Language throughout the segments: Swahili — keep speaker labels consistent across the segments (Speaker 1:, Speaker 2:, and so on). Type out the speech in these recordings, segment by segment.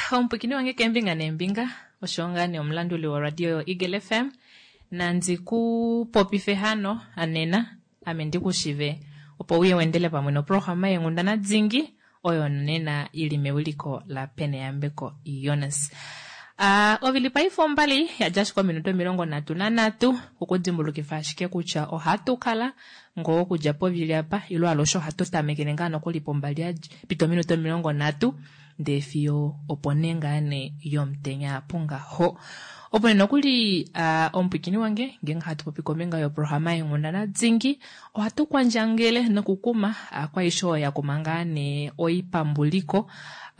Speaker 1: Mpikini wange kembinga nembinga oshonga ni omlanduli wa radio Eagle FM na nziku popife hano anena amendi kushive opo uye wendele pamwe no programa yengundana dzingi oyo nena ili mewiliko la pene yambeko Jonas. Ovilipa ifo mbali ya jashi kwa minuto milongo natu kukudzimbuluki fashike kucha ohatu kala ngo kujapo viliapa ilo alosho hatu tamekenengano kulipo mbali ya pito minuto milongo natu ndefio oponengane yomtenya punga ho. Oponeno kuli ompikini wange ngenga hatu popikomenga yo programa yengundana dzingi ohatu kwa njangele na kukuma kwa isho ya kumangane oipambuliko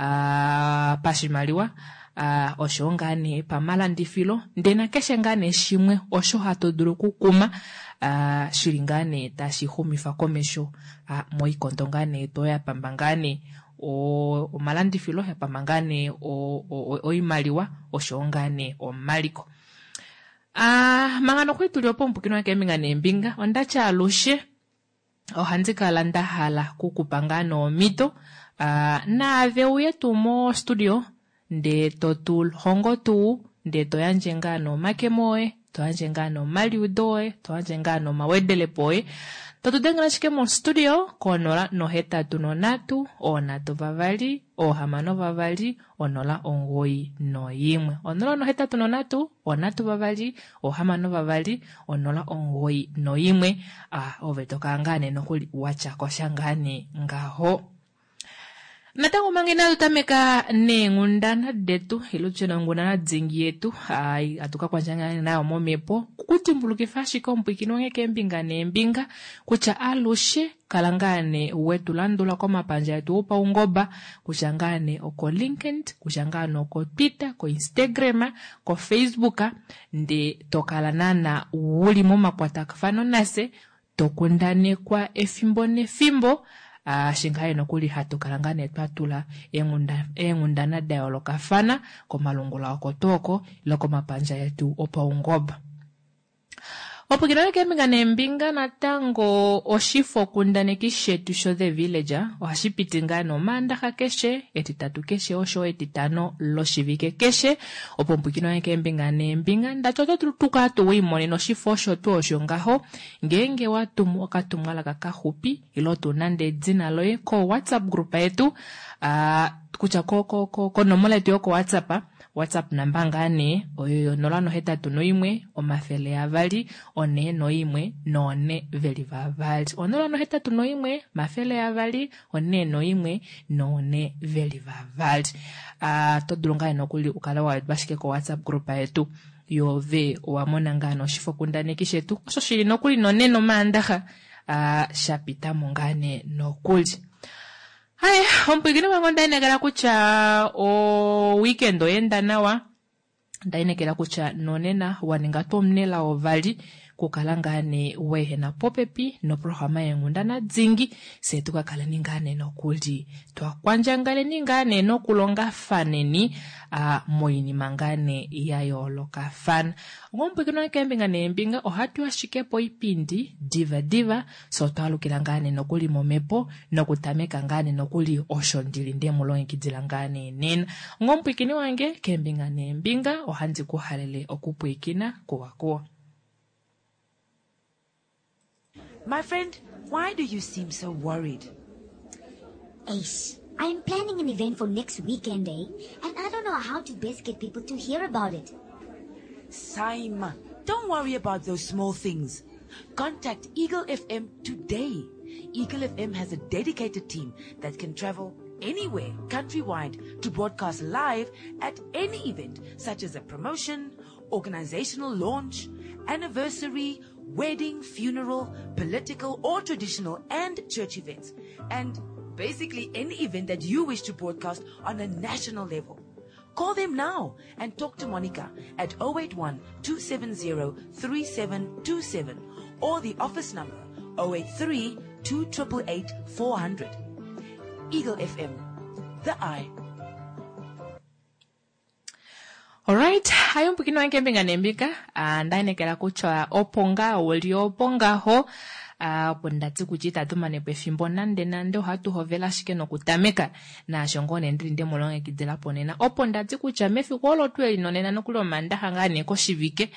Speaker 1: pashimaliwa osho ngane pamala ndifilo ndena keshe ngane shimwe osho hatoduru kukuma shilingane tashihumifa komesho moikondongane toya pambangane o malandifilo ya pambangane o imaliwa osho ngane o maliko mangano kwetu liopo mpukino wake mingane mbinga ondacha alushe ohanzika landa hala kukupangano mito na aveu yetu mo studio nde totul hongo tu nde toyanjengano makemoe toyanjengano maliudoe toyanjengano mawedele poe totudengana chike mo studio konola no heta tunonatu onatu vavali ohamano vavali onola ongoi no yimwe onola no heta tunonatu onatu vavali ohamano vavali onola ongoi no yimwe ovetoka ngane nokuli wacha koshangane ngaho. Natango mangena tutameka nengundana detu iluchena ngundana dzingi yetu atuka kwa njangana na omomepo kukutimbuluke fashika mpikino wange kembinga nembinga kucha alushe kalangane wetu landula kwa mapanja yetu upa ungoba kuchangane oko LinkedIn kuchangane oko Twitter ko Instagram ko Facebook nde tokalanana uli moma kwa takafano nase tokundane kwa efimbo nefimbo shingaye nokuli hatu kalangane twatula engundana dialoga fana kwa malungula okotoko iloko mapanja yetu opa ungoba. Opukirana keminga nembinga na tango oshifo kundane kishetu sho the villager ohashipitinga no mandaka keshe etitatu keshe osho etitano loshivike keshe opompukirana kembinga nembinga ndachoto tuka tuwimone no shifo sho tu osho ngaho ngenge watu wakatumwala kakahupi ilo tunande dzina loye ko WhatsApp group yetu kucha ko nomola yetu yoko WhatsApp namba ngane oyo nolano heta tunoimwe omafele avali one noimwe none veli vavali onolano heta tunoimwe mafele avali one noimwe none veli vavali todulunga enokuli ukala wa bashike ko WhatsApp group yetu yove wamona ngano shifo kundane kishetu osho shili nokuli none no mandaha shapita mungane nokuli. Hai, ompikini wango ndainekela kucha weekend oyenda nawa ndainekela kucha nonena waninga tomnela ovali kukalangane wehe na popepi no programa yengundana dzingi setuka kala ningane nokuli twakwanjangale ningane nokulonga faneni moyini mangane yayoloka fan ngompikino kembinga nembinga ohatu ashikepo ipindi diva so twalukila ngane nokuli momepo nokutameka ngane nokuli oshondili nde mulongi kidzilangane nena ngompikini wange kembinga nembinga ohanzi kuhalele okupwikina kuwa.
Speaker 2: My friend, why do you seem so worried?
Speaker 3: Ace, I'm planning an event for next weekend, and I don't know how to best get people to hear about it.
Speaker 2: Saima, don't worry about those small things. Contact Eagle FM today. Eagle FM has a dedicated team that can travel anywhere countrywide to broadcast live at any event, such as a promotion, organizational launch, anniversary, wedding, funeral, political or traditional and church events, and basically any event that you wish to broadcast on a national level. Call them now and talk to Monica at 081-270-3727 or the office number 083-288-400. Eagle FM, the eye.
Speaker 1: Alright, hayo mpukino wange mbinga nembika ndainekela kucha oponga oli oponga ho opo ndati kuchita tumane pefimbo nande ohatu hovela shike nokutameka na shongone ndinde mulongekidhila ponena opo ndati kucha mefiko olo tweli nonena nokuli omandaha ngane koshivike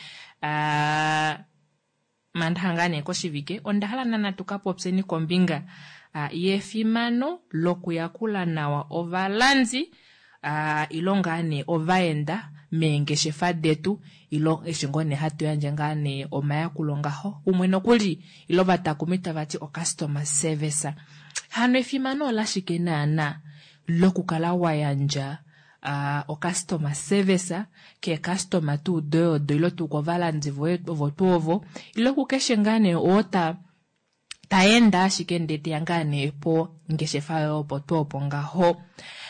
Speaker 1: mandaha ngane koshivike ondahala nana tukapopseni kombinga yefimano lokuyakula nawa ovalanzi ilo ngane ovaenda meengeshefa detu ilo eshingone hatu yanje ngane omayakulo ngaho umwe nokuli ilo batakumita bati o customer service hano efimano olashike nana lokukala wayanja o customer service ke customer tu do ilo tukovalanzi votuovo ilo kukeshe ngane ota taenda shikendete yangane po ngeshefa yopo tuopo ngaho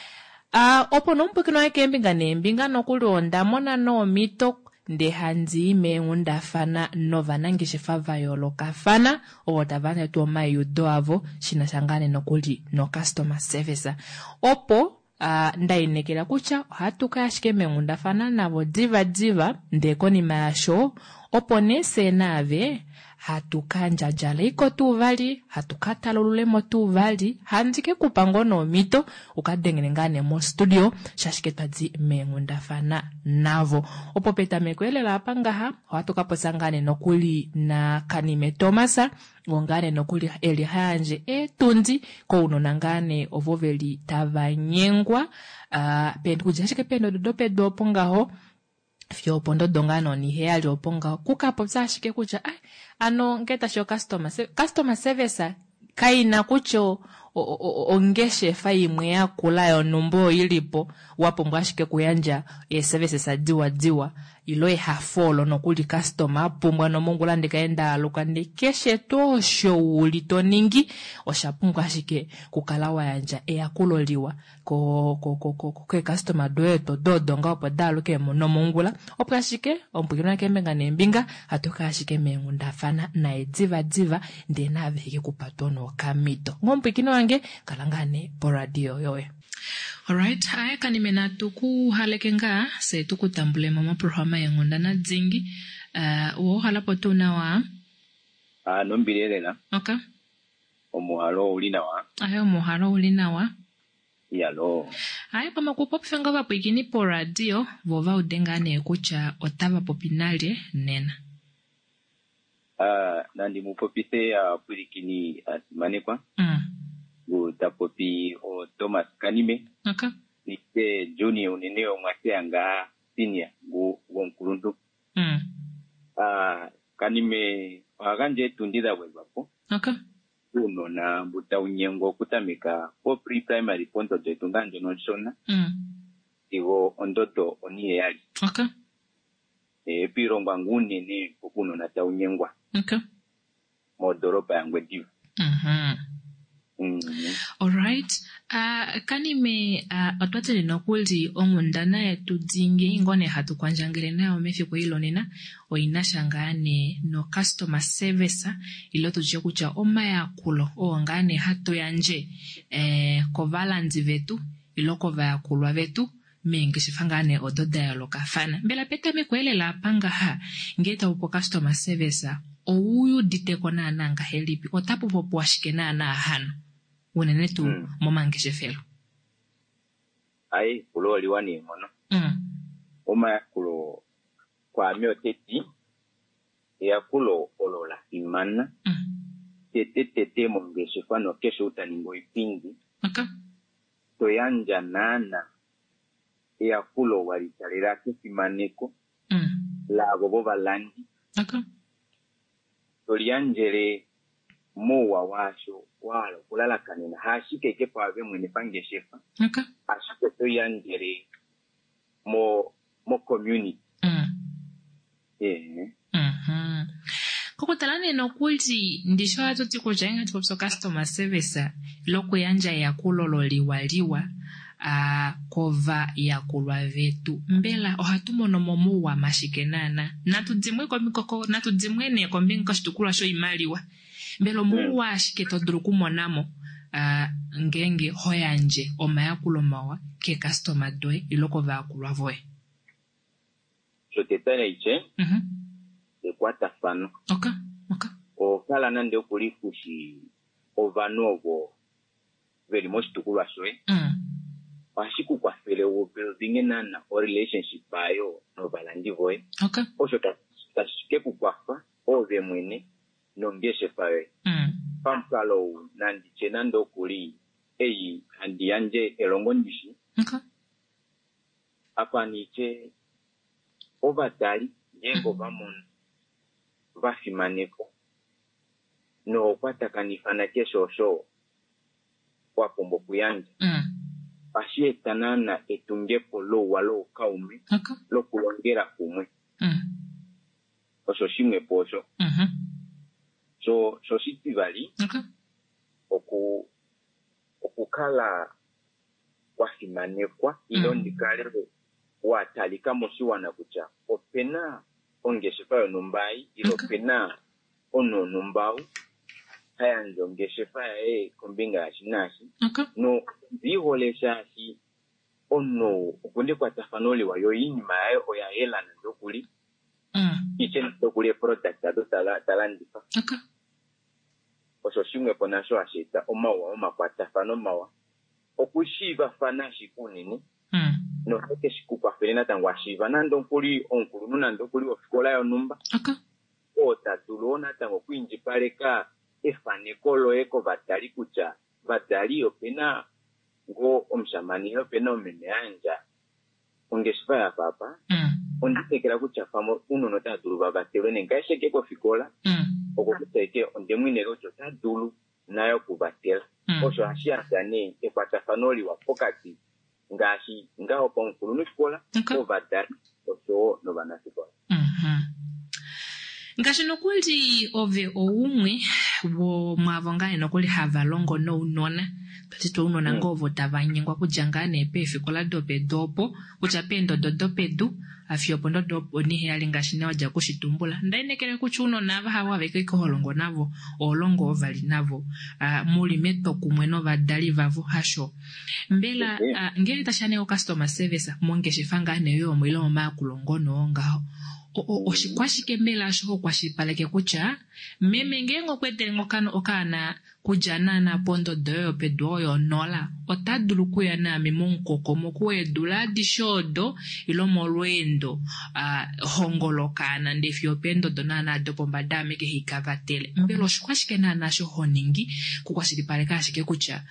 Speaker 1: opo nompukino yake mbinga nokuli onda mona no mito nde hanzi meunda fana novana ngeshefa vayoloka fana otavana tu mayudo avo shina shangane nokuli no customer service opo ndainekela kucha hatuka yashike meunda fana navo diva ndeko ni masho opo nese nave hatukanjajala iko tuvali hatukatalulemo tuvali hanzike kupango no mito ukadengene ngane mo studio shashike tadzi mengunda fana navo opo peta mekwelela apangaha hatukaposangane nokuli na Kanime Tomasa ngane nokuli eli hanje etunzi ko unonangane ovoveli tavanyengwa pendo kujashike pendo dodo pongaho fyo pondo dongano ni heali oponga kukapo zashike kucha ano ngeta sho customer service kaina kucho ongeshe faimwe yakula yo numbo ilipo wapo mbwashike kuyanja services adiwa ilo hafolo nokuli customer pumbwa no mungula ndikaenda alukande keshe tosho ulitoningi oshapungwa shike kukalawa yanja yakuloliwa ko customer doeto dodonga opo daluke no mungula opashike ompukino kemenga nembinga hatoka shike mengunda fana na ediva ndena veke kupatono kamito ngompukino wange kalangane po radio yowe. Alright, haya Kanime na tuku halekenga se tuku tambule mama programa yengunda na dzingi wo halapo tunawa
Speaker 4: nombilela
Speaker 1: okay
Speaker 4: omuhalo ulinawa
Speaker 1: ayo omuhalo ulinawa
Speaker 4: yalo
Speaker 1: haya kama kupopfenga vapo ikini po radio vova udengane kucha otava popinale nena
Speaker 4: nandi mupopise pulikini manekwa utapopi o Thomas Kanime
Speaker 1: okay
Speaker 4: nite junior uneneo mwasianga senior wonkulundu Kanime waganje tundida webapo
Speaker 1: okay
Speaker 4: uno na buta unyengo kutamika po pre-primary ponto de tunganje no shona igo ondoto oniye yali
Speaker 1: okay
Speaker 4: piro ngwanguni ni kuno na ta unyengwa
Speaker 1: okay
Speaker 4: modoropa yangwe divu
Speaker 1: Alright, Kanime atwatele nokuli ongundana yetu dzingi ngone hatu kwanjangire nayo mefiko hilo nena oinashangane no customer service ilo tujie kucha omayakulo ngane hatu yanje kovalanzi vetu ilo kovayakulwa vetu mengisifangane ododayaloka fana mbela peta mekwelela apanga ngeta upo customer service ouyu diteko na nanga helipi otapo popo washike na hano unenetu momangeshefelo
Speaker 4: ai kulo liwani mono oma kulo kwa mioteti ya kulo olola imana tete mongeshefano kesho utaningo ipingi toyanja nana ya kulo walitalera kisimaneko labo bobalandi tolianjere mowa washo wala kulala kanina hashike ke pave mwene pange shefa hashike to yanjere mo community
Speaker 1: kokotalane nokuti ndisho atoti kujenga tipopso customer service loko yanja ya kulololiwaliwa kova ya kulwa vetu mbela ohatumono momu wa mashikenana natudzimwe komikoko natudzimwe ne kombinga shitukula sho imaliwa mbelo mu wa shike todruku monamo ngenge hoyanje omayakulo mawa ke customer doe iloko va kulwa voe
Speaker 4: so tetane iche de kwata fano
Speaker 1: okay
Speaker 4: o kala nande okuli kushi ovanovo very much tukulwa soe ashiku kwa fele wo building nana o relationship bayo no balandi voe
Speaker 1: okay
Speaker 4: osho ta shike kukwafa ove mwene no ngeshe fawe pampalo nandi chenando kuli eyi andi yanje elongo ndishi
Speaker 1: okay
Speaker 4: apa niche ovatali yengo vamon vafimaneko no kwatakanifana kesho kwa pombo kuyanja ashiyetanana etungepo lo walo kaume
Speaker 1: okay
Speaker 4: lo kulongera kumwe osho shimwe posho so sitivali
Speaker 1: okay
Speaker 4: okukala kwafimanekwa ilondikale watalika moshiwana kucha opena ongeshefa numbai ilo pena ono numbau haya ndio ongeshefa kombinga ashinashi no biholesha shi ono ukunde kwa tafanoli wa yoyini mae oya hela ndokuli iche ndokuli product ado talandifa
Speaker 1: okay
Speaker 4: osho shimwe pona sho ashita oma kwa tafano mawa okushiva fanashi kunini no heke shikupa felena tangwa shiva nando kuli onkulu nando kuli ofikola yo numba
Speaker 1: okay
Speaker 4: ota tulona tango kwinji paleka efanekolo eko batali kucha batali opena ngo omshamani opena omene anja ongeshiva ya papa onditekera kucha famo uno nota dulu babatelo nengaishe keko fikola okuteke ondemwine rocho ta dulu nayo kubatela osho ashiasane ekwatafanoli wa pokati ngashi ngao ponkulu nushkola ovadari osho no banasikola
Speaker 1: ngashi nokuli ove oumwe wo mwavonga nokuli hava longo no unona patito unona ngovo tavanyengwa kujangane pe fikola dope dopo kuchapendo dodopedu afiopo ndodopo ni hali ngashi ne waja kushitumbula ndainekere kuchuno nava hawa veke holongo navo olongo ovali navo muli meto kumwe no vadali vavu hasho mbela ngeli tashane o customer service mongeshefa neyo mwilo makulongo no ngao oshikwashike mbela sho kwashipaleke kucha meme ngengo kwetele ngokano okana kujanana pondo doyo pedoyo nola otadulu kuya na mimunkoko mokuedula dishodo ilo molwendo hongolokana ndefio pendo donana dopomba dame ke hikavatele mbelo shikwashike na nasho honingi kukwashilipaleka ashike kucha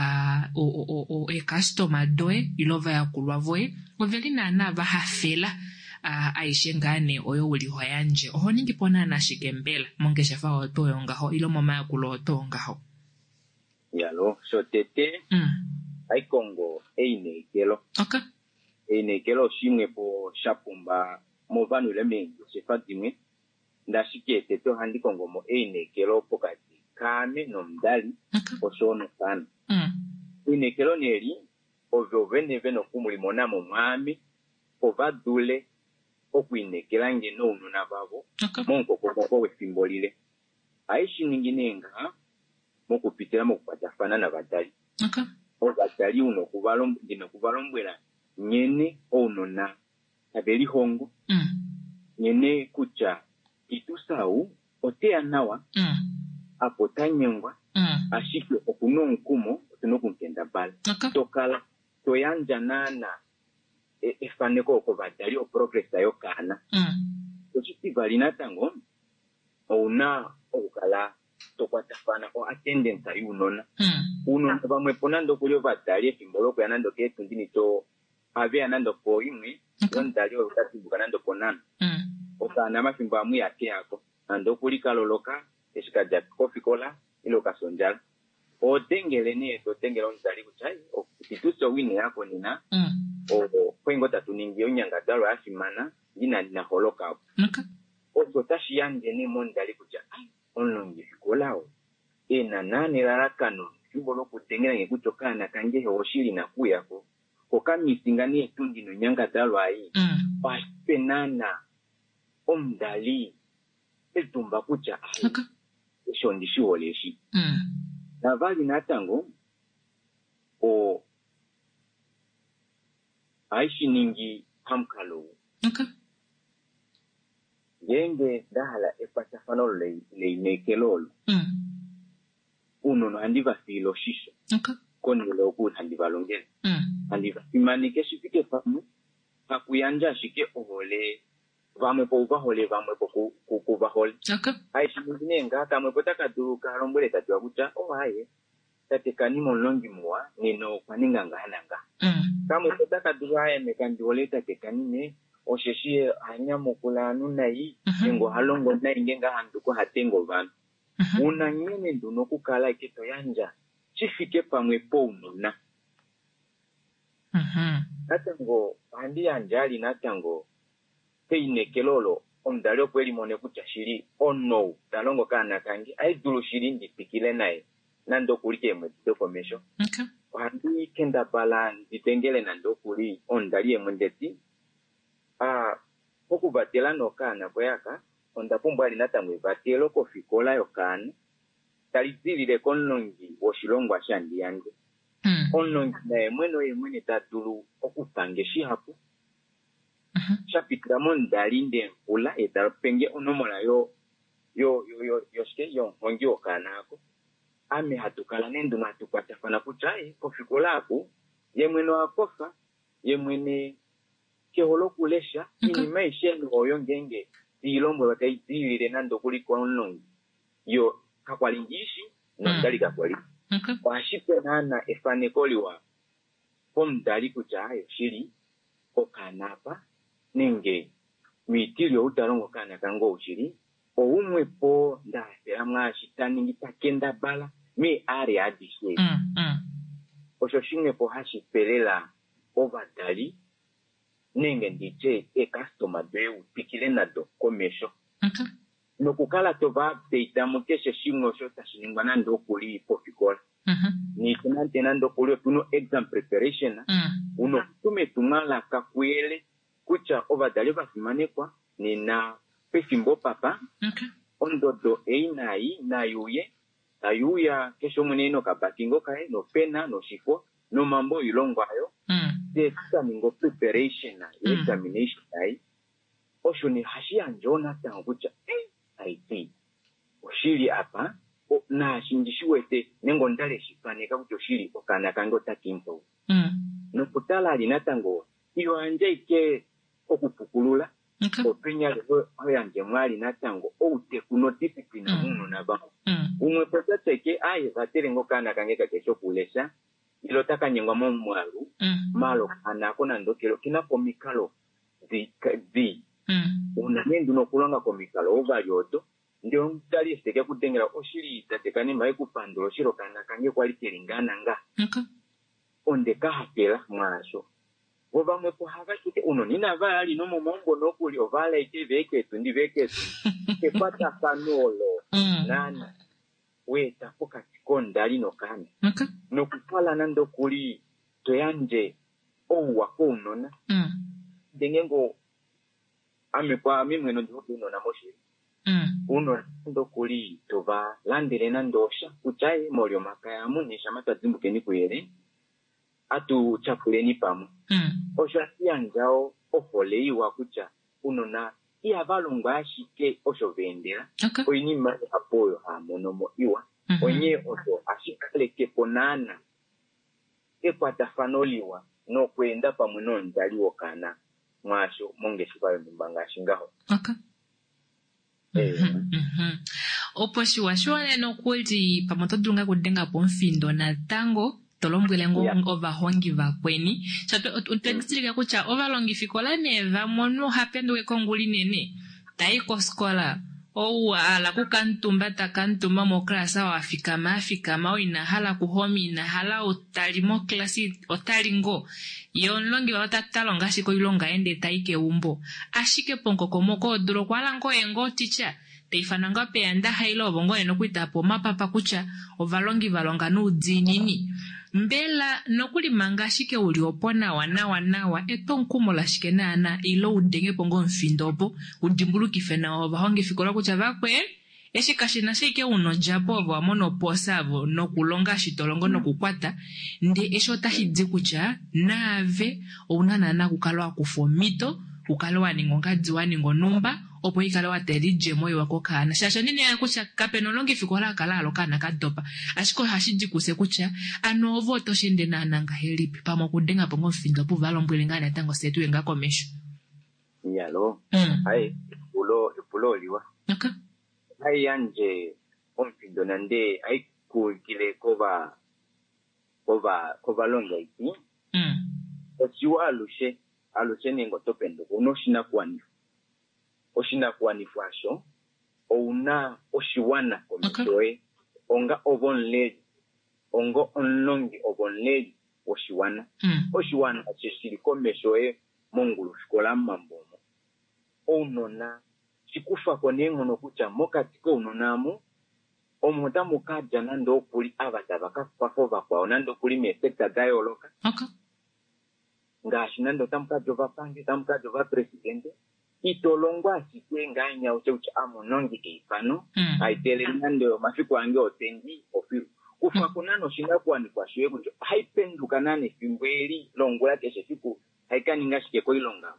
Speaker 1: customer doe ilova ya kulwavoe ovelina na vahafela aishe ngane oyo uli hoyanje oho ningi pona na shikembela mongeshefa oto ngaho ilo mama yakulo oto ngaho
Speaker 4: yalo so tete ai kongo einekelo
Speaker 1: okay
Speaker 4: einekelo shimwe po shapumba mo vanu lemengi shefa dimwe ndashike tete handi kongo mo einekelo pokati kame no mdali osono sana einekelo neli ovyo vene kumuli monamo mwami ovadule okuinekela ngeno ununa babo monko koko wefimbolile aishi ninginenga mokupitira mokupatafana na badali badali uno kubalombwela nyene onona abeli hongo nyene kucha itusau otea nawa apotanyengwa ashike okunonkumo otunokunkenda bala tokala toyanja nana efaneko okobadali o progress ayo kana tochitivali natango una okukala tokwatafana o attendance ayo unona bamwe ponando kulyo badali efimbolo kuyanando ketundini to ave anando po imwe ondali okatibuka nando ponana okana mafimbo amwe yake yako ando kulikaloloka eshikaja kofikola ilo kasonjala otengele ni totengela ondali kuchai okituso wine yako nina kwengo tatuningi onyanga dalo afimana nina holoka oso tashi yange ni mondali kuja onlongi fikolao ena nane larakano kibolo kutengela ngekuchokana kangehe oshili na kuyako kokamisingani etundi no nyanga dalo ai paspenana omdali etumba kucha esho ndishiwoleshi na vali natango aishi ningi hamkalo Yenge dahala epatafano le nekelolo. Uno no handiva filo shisho.
Speaker 1: Okay.
Speaker 4: Koni lo ku handiva longele. Handiva imani ke shifike famu. Hakuyanja shike ohole. Vamwe po uvahole vamwe po kuvahole.
Speaker 1: Okay.
Speaker 4: Hai shimuzine nga kamwe potaka du karombole tatu akuta haye. Tatekani molongi mwa nino kwaninga ngahananga. Kamwe potaka du haye mekandiole tatekani ne osheshie hanya mokulanu nai ngo halongo na ingenga handuko hatengo vanu. Una nyene nduno kukala kito yanja chifike pamwe po unona. Natango handi anjali natango peine kelolo ondalio kweli mone kucha shiri ono dalongo kana kangi aidulu shiri ndi pikile nae nando kulike mwetito komesho.
Speaker 1: Okay.
Speaker 4: Handi kenda bala nditengele nando kuli ondalie mwendeti poku batela no kana kweyaka onda pumbwa linatamwe batelo kofikola yokana talizilile konongi woshilongwa shandi yange. Onongi na mweno yemwene tatulu okupangeshi hapo. Chapitira mondalinde mpula etalpenge onomola yoshike hongi okanako. Ame hatukala nendo na tukwatafana kuchaye kofikola hapo yemweno akofa yemwene keholo kulesha inimation oyo ngenge ilombo bakaizilile nando kuliko onongi yo kakwalingishi no ndali kakwali. Washipe nana efane koliwa pomdali kuchayo shiri okanapa ninge mitilio utarongo kana kango ushiri oumwe po ndafera mwashitani ngitakenda bala mi ari adishe osho shinge po hashipelela ovadali ninge ndiche customer beu pikile nado komesho. Nokukala toba update mukeshe shingo shota shiningwa nando kuli pofikola. Ni tunante nando kuli tuno exam preparation. Uno tume tumala kakwele kucha ovadali basimane kwa ni na pesimbo papa. Ondodo einai na yuye ayuya kesho muneno kabakingo kae no pena no shifo no mambo ilongwayo. The preparation examination ai osho ni hashia njona tangucha I see oshiri apa na shinjishiwete nengo ndale shipane kabucho shiri okana kango takimpo no kutala linatango iyo anje ike okupukulula openya leho oyanje mwali natango oute kuno discipline muno nabao umwe potateke aye vaterengo kana kangeka kesho kulesha ilotaka nyengwa mwalu malo anako nandokelo kina komikalo zi unanendu no kulanga komikalo ovalyoto ndio mtali siteke kutengera oshiri tatekani mai kupandolo shiro kana kange kwali telingana nga onde kahapela mwasho obamwe po havakite uno nina vali no momombo no kuli ovala ikeveke tundi veke kepata kanolo nana weta pokati kondali no kana no kupala nando kuli toyanje owa kunona dengengo ame kwa mimwe no nduno na moshi uno ndo kuli tova landire nandosha kuchai molyo makaya munisha matazimbuke ni kuyere atu chapuleni pamu osha sianjao ofole iwa kucha uno na iya valungwa ashike osho vendera oyini ma apoyo ha monomo iwa onye oto ashikale keponana ekwata fanoliwa no kwenda pamu no ndali wokana mwasho monge shibayo mbanga shingaho
Speaker 1: opo shiwashwale no kuti pamoto dunga kudenga pomfindo na tango tolombwele ngo ovahongi vakweni chape utextilika kucha ovalongi fikola neva mono hapendo konguli nene taiko skola o ala kukantumba takantuma mo klasa wa afikama o inahala kuhomi inahala otalimo klasi otalingo yonlongi watatalonga shiko ilonga ende taike umbo ashike ponko komoko duro kwalango engo teacher teifananga pe anda hailo bongo eno kuitapo mapapa kucha ovalongi valonga no udzinini mbela nokuli manga shike uliopona wanawa eto nkumola shike nana ilo udenge pongo mfindopo udimbuluki fena ovahongi fikola kucha vakwe eshikashina shike uno japo wa mono posavo no kulonga shitolongo no kukwata nde esho tahidzi kucha nave unana na kukalwa kufomito kukalwa ningo ngadziwa ningo numba opo ikale watelije moyo wako kana shasha nini ya kucha kapenolongi fikola kalalo kana kadopa ashiko hashiji kuse kucha ano voto shende na nanga helipi pamo kudenga pongo mfindo pu valo mbwilingana tango setu yenga komesho
Speaker 4: yalo hai pulo liwa
Speaker 1: okay
Speaker 4: hai anje mfindo nande hai kule kova longa iti osiwa alushe nengo topendo unoshina kuanifu asho ouna oshiwana komishoe onga ongo onlongi obonleji oshiwana oshiwana cheshiri komeshoe mongulu shikola mambomo ounona chikufa konengo nokucha mokatiko unonamu omuta mukaja nando okuli abatabaka kwafova kwa nando kuli mesekta dayoloka ngashi nando tamukajova pange tamukajova presidente itolongwa asikwe nganya uche amonongi keifano aitele nando mafiku ange otendi ofiru kufa kunano shinga kwani kwa shwe kuti haipenduka nane fingweli longola keshe siku haikaninga shike ko ilonga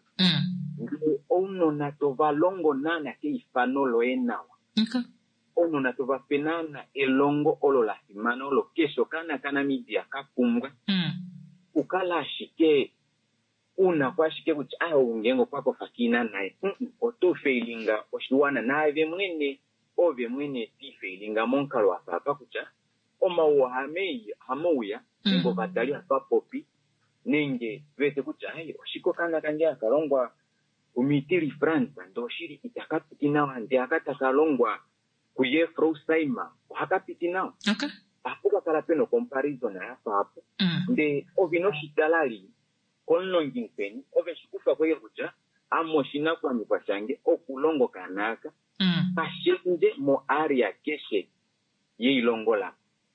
Speaker 4: ono natova longo nana keifano loenawa ono natova penana elongo olola simano lo kesho kana media kakumbwa ukala shike una kwa shike kuti ungengo kwako fakina nae oto failinga oshiwana nae mwene ti failinga monkalo apa kucha omawo hamouya ngo batali apa popi nenge vete kucha oshiko kana kanje akalongwa umitiri France ndoshiri itakapitina wande akatakalongwa kuye Frosaima hakapitina apuka kala peno comparison apa hapo nde ovino shitalali konlongi mpeni ove shikufa kwa kucha amoshina kwa mipashange okulongo kanaka pashenje mo area keshe yeilongola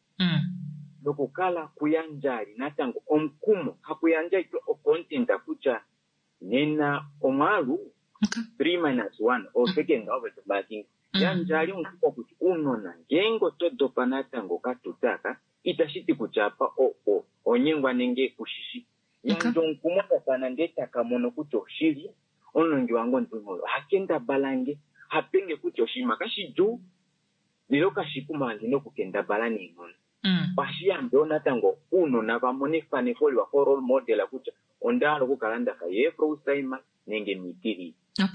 Speaker 4: nokukala kuyanjali natango omkumo hakuyanja ito okontenta kucha nena omalu 3-1 osekenga over the backing yanjali unkuko kuti unona ngengo todopa natango katutaka itashiti kuchapa onyengwa nenge kushishi yanjo nkumo kana ndeta kamono kuti oshili onongi wango ndimolo hakenda balange hapenge kuti oshima kashiju liloka shikumanzi nokukenda balani ingona pashiya ndona tango uno na bamone fane foli wa role model akucha ondalo kukalanda ka yefro usaima nenge mitiri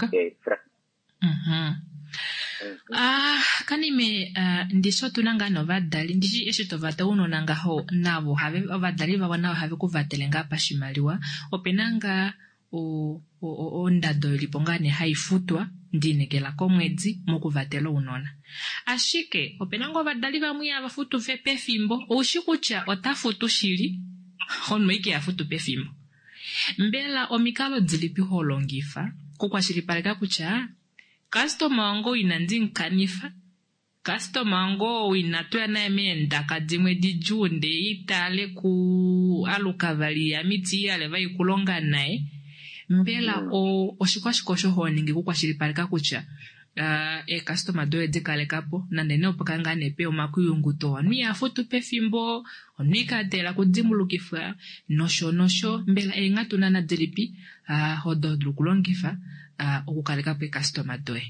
Speaker 1: kanime ndiso tunanga no vadali ndishi eshe to vata uno nanga ho navo have vadali va wana have kuvatelenga pashimaliwa openanga ondado lipongane haifutwa ndinegela komwedzi mukuvatelo unona ashike openango vadali vamwe abafutu vepe fimbo ushikucha otafutu shili onno iki afutu pe fimbo mbela omikalo dzilipi holongifa kukwashilipaleka kucha customer wango inandinkanifa customer wango inatoya na emenda kadimwe dijunde itale ku alukavali ya miti yale vai kulonga nae mbela oshikwashikosho honingi kukwashilipaleka kucha customer doe dekale kapo nandene opakanga nepe omakuyunguto wanu yafutu pe fimbo onikatela kudimulukifa nosho mbela engatuna na delipi hododlu kulongifa okukaleka pe customer doe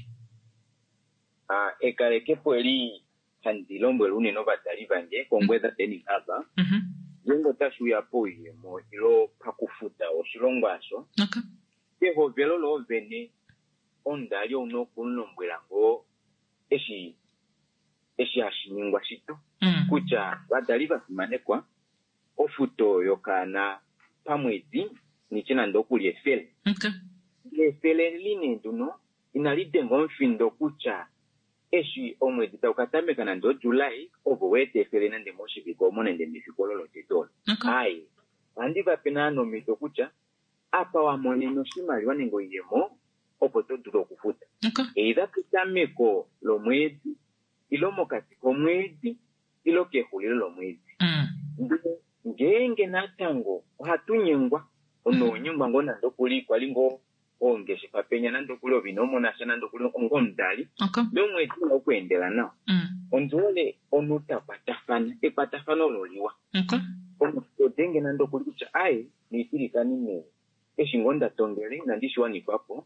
Speaker 4: ekaleke pweli handilombo lune no batali banje kongweza teni haba yengo tashu ya poye mo ilo pakufuta oshilongwaso yeho velo lo vene ondali uno kunlombwela ngo eshi ashingwa shito kucha badali basimane ofuto yokana pamwezi nichina ndokuli efele efele line nduno inalide ngonfindo kucha eshi omwezi taukatameka na ndo July ovowete efele nande moshi bikomo nende mifikololo titolo ai andi vapenano mito kucha apa wa moneno shimali wanengo yemo opoto dulo kufuta eidha pitameko lo mwezi ilo mokatiko mwezi ilo kehulilo lo mwezi ngenge natango hatunyengwa ono nyumba ngona ndokuli kwalingo ongeshe papenya nandokuli obinomo nasha nandokuli ngomdali ndo mwezi okuendela nao onzole onuta patafana epatafana ololiwa odenge nandokuli kucha ai nitirikani ne eshingonda tongele nandishwani papo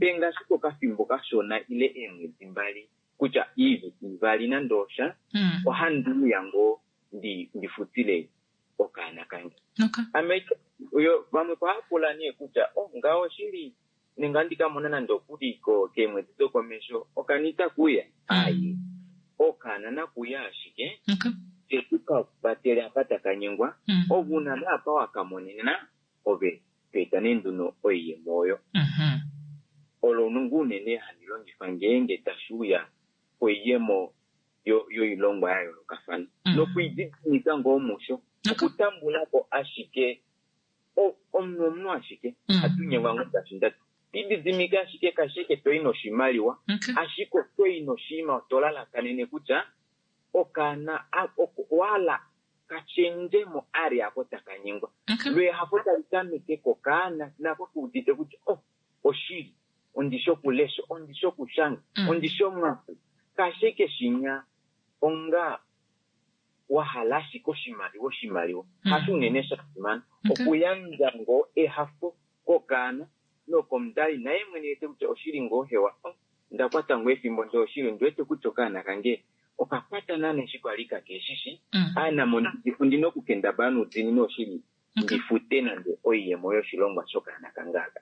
Speaker 4: penga siko kafimbo kashona ile emwezi mbali kucha hivi mbali na ndosha ohandu yango ndifutile okana kangi amecho uyo bamwe kwa hapola ni kucha ngao shiri ningandika monana ndokudi ko kemwezi dokomesho okanita kuya ayi okana na kuya ashike tetuka bateri apata kanyengwa obuna napa wakamonena obe petanenduno oye moyo olo nungune ne hanilongi fangenge tashuya oyemo yo ilongwa yayo lokafana no kuidika ngo musho kutambula ko ashike omno ashike atunye wangu tashinda bibi zimika ashike kashike toino shimaliwa ashiko toino shima tolala kanene kucha okana wala kachenje mo ari yako takanyengwa we hapota itamike kokana na kudite kucha oshiri ondisho kulesho ondisho kushanga ondisho mwafu kashike shinya onga wahalashi ko shimaliwo hatungenesha kimana okuyanga ngo ehafo kokana no komdali naye mwene yete kucha oshiri ngo hewa ndakwata ngwefimbo ndo oshiri ndwete kuchokana kange okapata nane shikwalika keshishi ana monifundi no kukenda banu zini no shiri ndifute nande oye moyo shilongwa shokana kangaga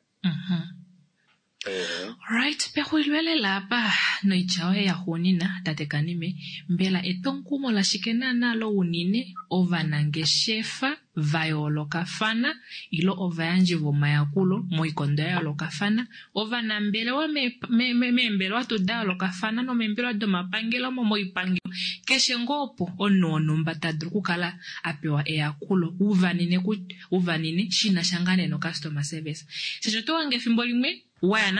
Speaker 1: Right, pehuilwele lapa no ichawe ya hunina tatekanime mbela etonkumo la shikena nalo unine ova nangeshefa vayo lokafana ilo ova yanji vomayakulo moikondo ya lokafana ova na mbele wa membele wa tuda lokafana no membele wa domapangelo mo moipangelo keshe ngopo ono mbatadru kala apewa eyakulo uvanine shina shangane no customer service sejoto wange fimbolimwe Ist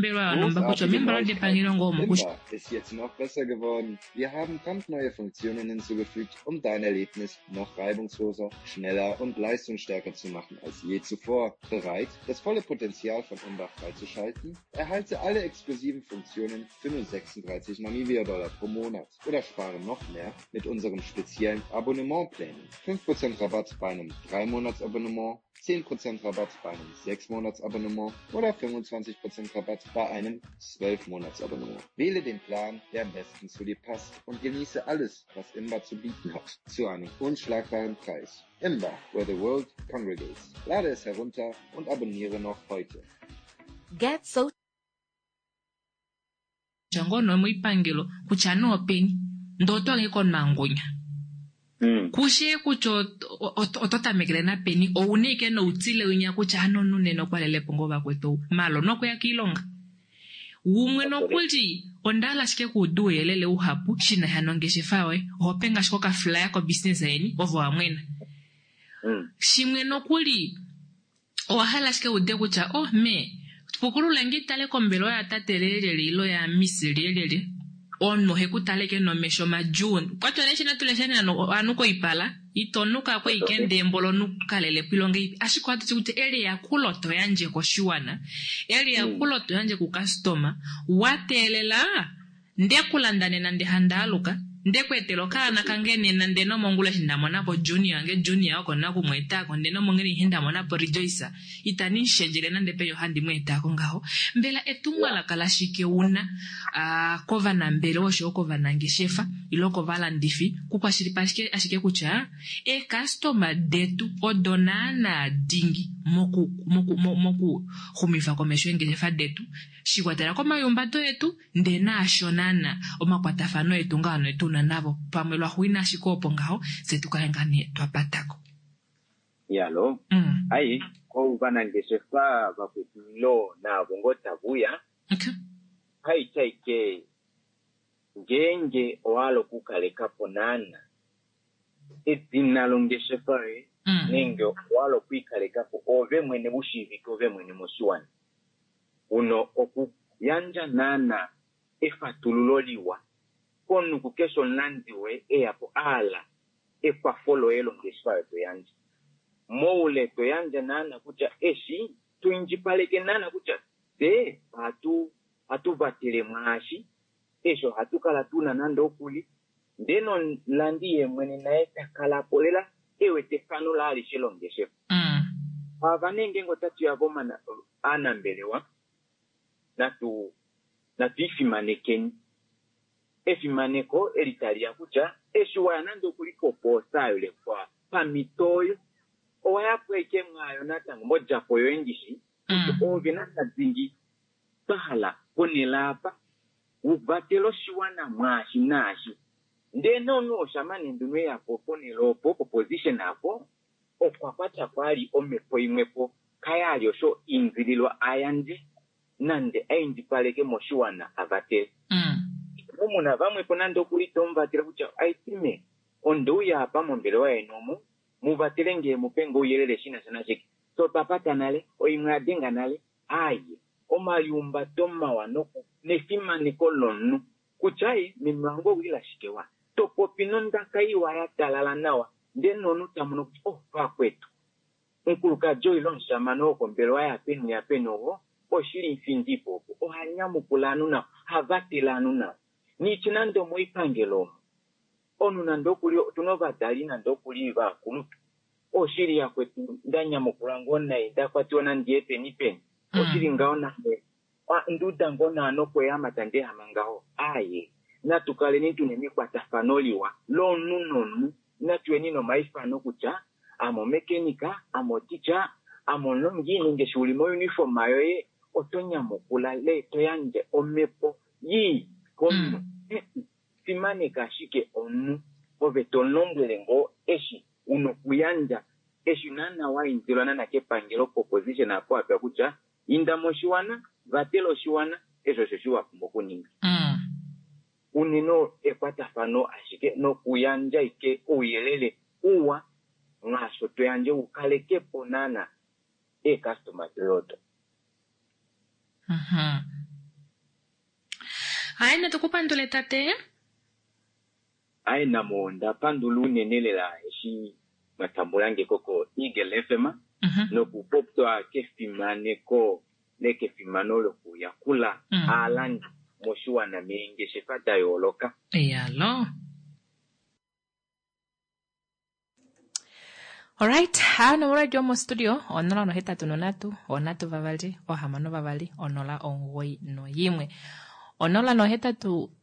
Speaker 5: jetzt noch besser geworden. Wir haben brandneue Funktionen hinzugefügt, dein Erlebnis noch reibungsloser, schneller und leistungsstärker zu machen als je zuvor. Bereit, das volle Potenzial von Imbach freizuschalten? Erhalte alle exklusiven Funktionen für nur 36 Namibia-Dollar pro Monat oder spare noch mehr mit unserem speziellen Abonnementplänen. 5% Rabatt bei einem 3-Monats-Abonnement, 10% Rabatt bei einem 6-Monats-Abonnement oder 25% Rabatt bei einem 12-Monats-Abonnement. Wähle den Plan, der am besten zu dir passt und genieße alles, was Imba zu bieten hat, zu einem unschlagbaren Preis. Imba, where the world congregates. Lade es herunter und abonniere noch heute.
Speaker 2: Get so
Speaker 1: Jangono muipangelo kuchano openi ndoto ngeko nangonya kushe kucho ototamekele na peni o unike no utile unya kuchano nune no kwalele pongo bakweto malo no kwa kilonga umwe no kulti ondala shike kudu yelele uhapu shina hanongeshe fawe hopenga shikoka flyer ko business eni ovo amwena shimwe no kuli ohala shike ude kucha me pukulu lengi tale kombelo ya tatelele ilo ya misirelele ono hekutaleke no mesho majun kwa toneshe na tuleshane anuko ipala itonuka kwa ikende mbolo nukalele pilonge ashiko atuti area kuloto yanje ko shuana area kuloto yanje ku customer watelela ndekulandane na ndehandaluka ndekwetelo kana kangene na ndeno mongula hindamona po junior wako na kumweta ko ndeno mongeni hindamona po rejoicer itanishe jele na ndepeyo handi mweta ko ngaho mbela etungala kalashike una kova na mbele osho kova na ngishefa iloko vala ndifi kukwa shiripashike ashike kucha customer detu odonana dingi moku humifa komesho ngishefa detu shikwatela kwa mayumbato yetu ndena ashonana omakwatafano yetu ngano yetu na nabo pamwelwa huina shikopo ngaho setukahengane twapatako
Speaker 4: yalo ai ko banangeshefa bakutilo na bongota buya hai taike ngenge owalo kukaleka ponana etinalongeshefa nenge owalo kuikaleka po ove mwene bushiviko ove mwene muswani uno oku yanja nana efatululoliwa konu kukesho nandiwe eyapo ala epa follow elo ngeshifa to yanja moule to yanja nana kucha eshi tuinjipaleke nana kucha de hatu batile mwashi esho hatukala tuna nando kuli ndeno landiye mwene naeta kala polela ewe tefano la alishelo ngeshifa avanenge ngotatu ya goma na anambelewa na tuifimanekeni efimaneko elitalia kucha eshiwana ndo kuliko posayo lekwa pamitoyo owayapweke mwayo natango mojapoyo endishi ove nakazingi pahala ponelapa uvatelo shiwana mwashi nashi ndeno no shamani ndume yapo ponelopo opposition apo okwakwata kwali omepo imwepo kayali osho inzililwa ayanje nande aindipaleke moshiwana avate muna vamwe ponando kulito mvatira kucha aitime ondo ya hapa mombele wa enomo muvatilenge mupengo uyelele shina sana cheki so papata nale oimwadenga nale aye omayumba toma wanoko nefima nikolonu kuchai mimlango wila shikewa topo pinonda kaiwa ya talala nawa ndeno tamuno vakwetu nkuluka joilon shamano kombele wa ya peno oshiri mfindipo ohanyamu kulanu na havatilanu na ni chinando moipangelo onu nando kulio tunova dali nando kuliva kulutu oshiri ya kwetu ndanya mukulango na ndakwationa ndiete nipen oshiri ngaona nduda ngona anoko ya matande hamangao aye na tukale nitu nemi kwa tafanoliwa lo nunonu na tueni no maifano kucha amo mekenika amo ticha amo nongi ninge shuli mo uniform mayoye otonya mukula le toyanje omepo yi kono simane kashike onu ove tolongelengo eshi uno kuyanja eshi nana wa inzilwana na kepangelo proposition apo apya kucha inda moshiwana vatelo shiwana eso shoshiwa kumbokuninga unino ekwata fano ashike no kuyanja ike uyelele uwa ngasho toyanje ukaleke ponana customer loto
Speaker 1: Aina tukupandule tate?
Speaker 4: Aina monda pandulu nenelela eshi matambulange koko Eagle FM no kupoptoa kefimaneko leke fimanolo kuyakula alandi moshuwa na mingi shefata yoloka.
Speaker 1: Yalo. Alright, hano muradio mo studio, onola no heta tunonatu, onatu vavali, ohamano vavali, onola ongoi no yimwe. Onola no heta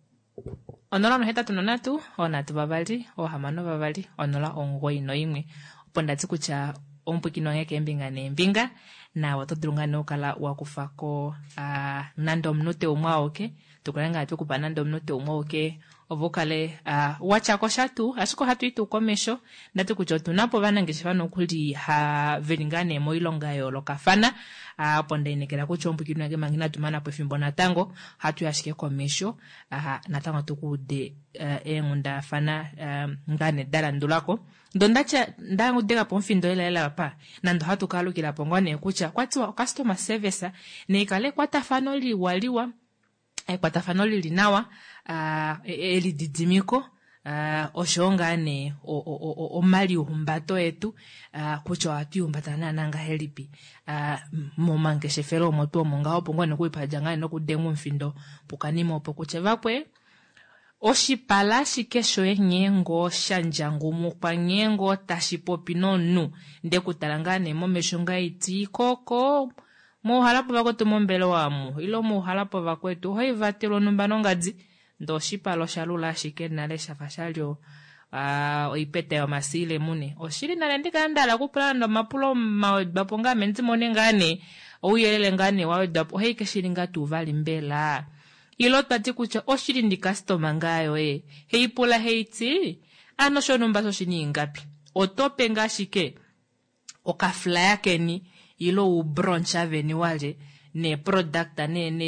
Speaker 1: tunonatu, onatu vavali, ohamano vavali, onola ongoi no yimwe. Pondati kucha ompukino ngeke mbinga nembinga, na watodrunga no kala wakufako nando mnute umwaoke, tukulenga tukupa nando mnute umwaoke, ovokale wachako shatu ashiko hatu itu komesho ndatu kucho tunapo vana ngeshifano kuli velingane moilonga yolokafana ponda inekera kucho mpukino yake mangina tumana po fimbo natango hatu yashike komesho natango tukude ngunda fana ngane dala ndulako ndondacha ndangu dega po mfindo ela pa nando hatu kalukila pongwane kucha kwatiwa customer service ne kale kwata fano liwaliwa kwatafanoli linawa eli didimiko oshongane o mali umbato etu kucho ati umbatana nanga helipi momange shefelo moto monga opongwane kuipajanga no kudengu mfindo pukanimo pokuchevapwe oshipala shikesho enyengo shanjangu mukwanyengo tashipopino nu ndekutalangane momeshonga iti koko muhalapo vakotu mombelo wamu ilo muhalapo vakwetu hoi vatelo numbano ngadzi ndo shipalo shalula shike nale shafashalyo oipete ya masile mune oshiri nalendika ndala kupula ndo mapulo mabaponga menzi mone ngane uyelele ngane wawedapo hei keshiringa tuvali mbela ilo tati kucha oshiri ndi customer ngayo hei pula heiti ano shonumbaso shini ingapi otope nga shike okafla yake ni ilo ubroncha veni wale ne product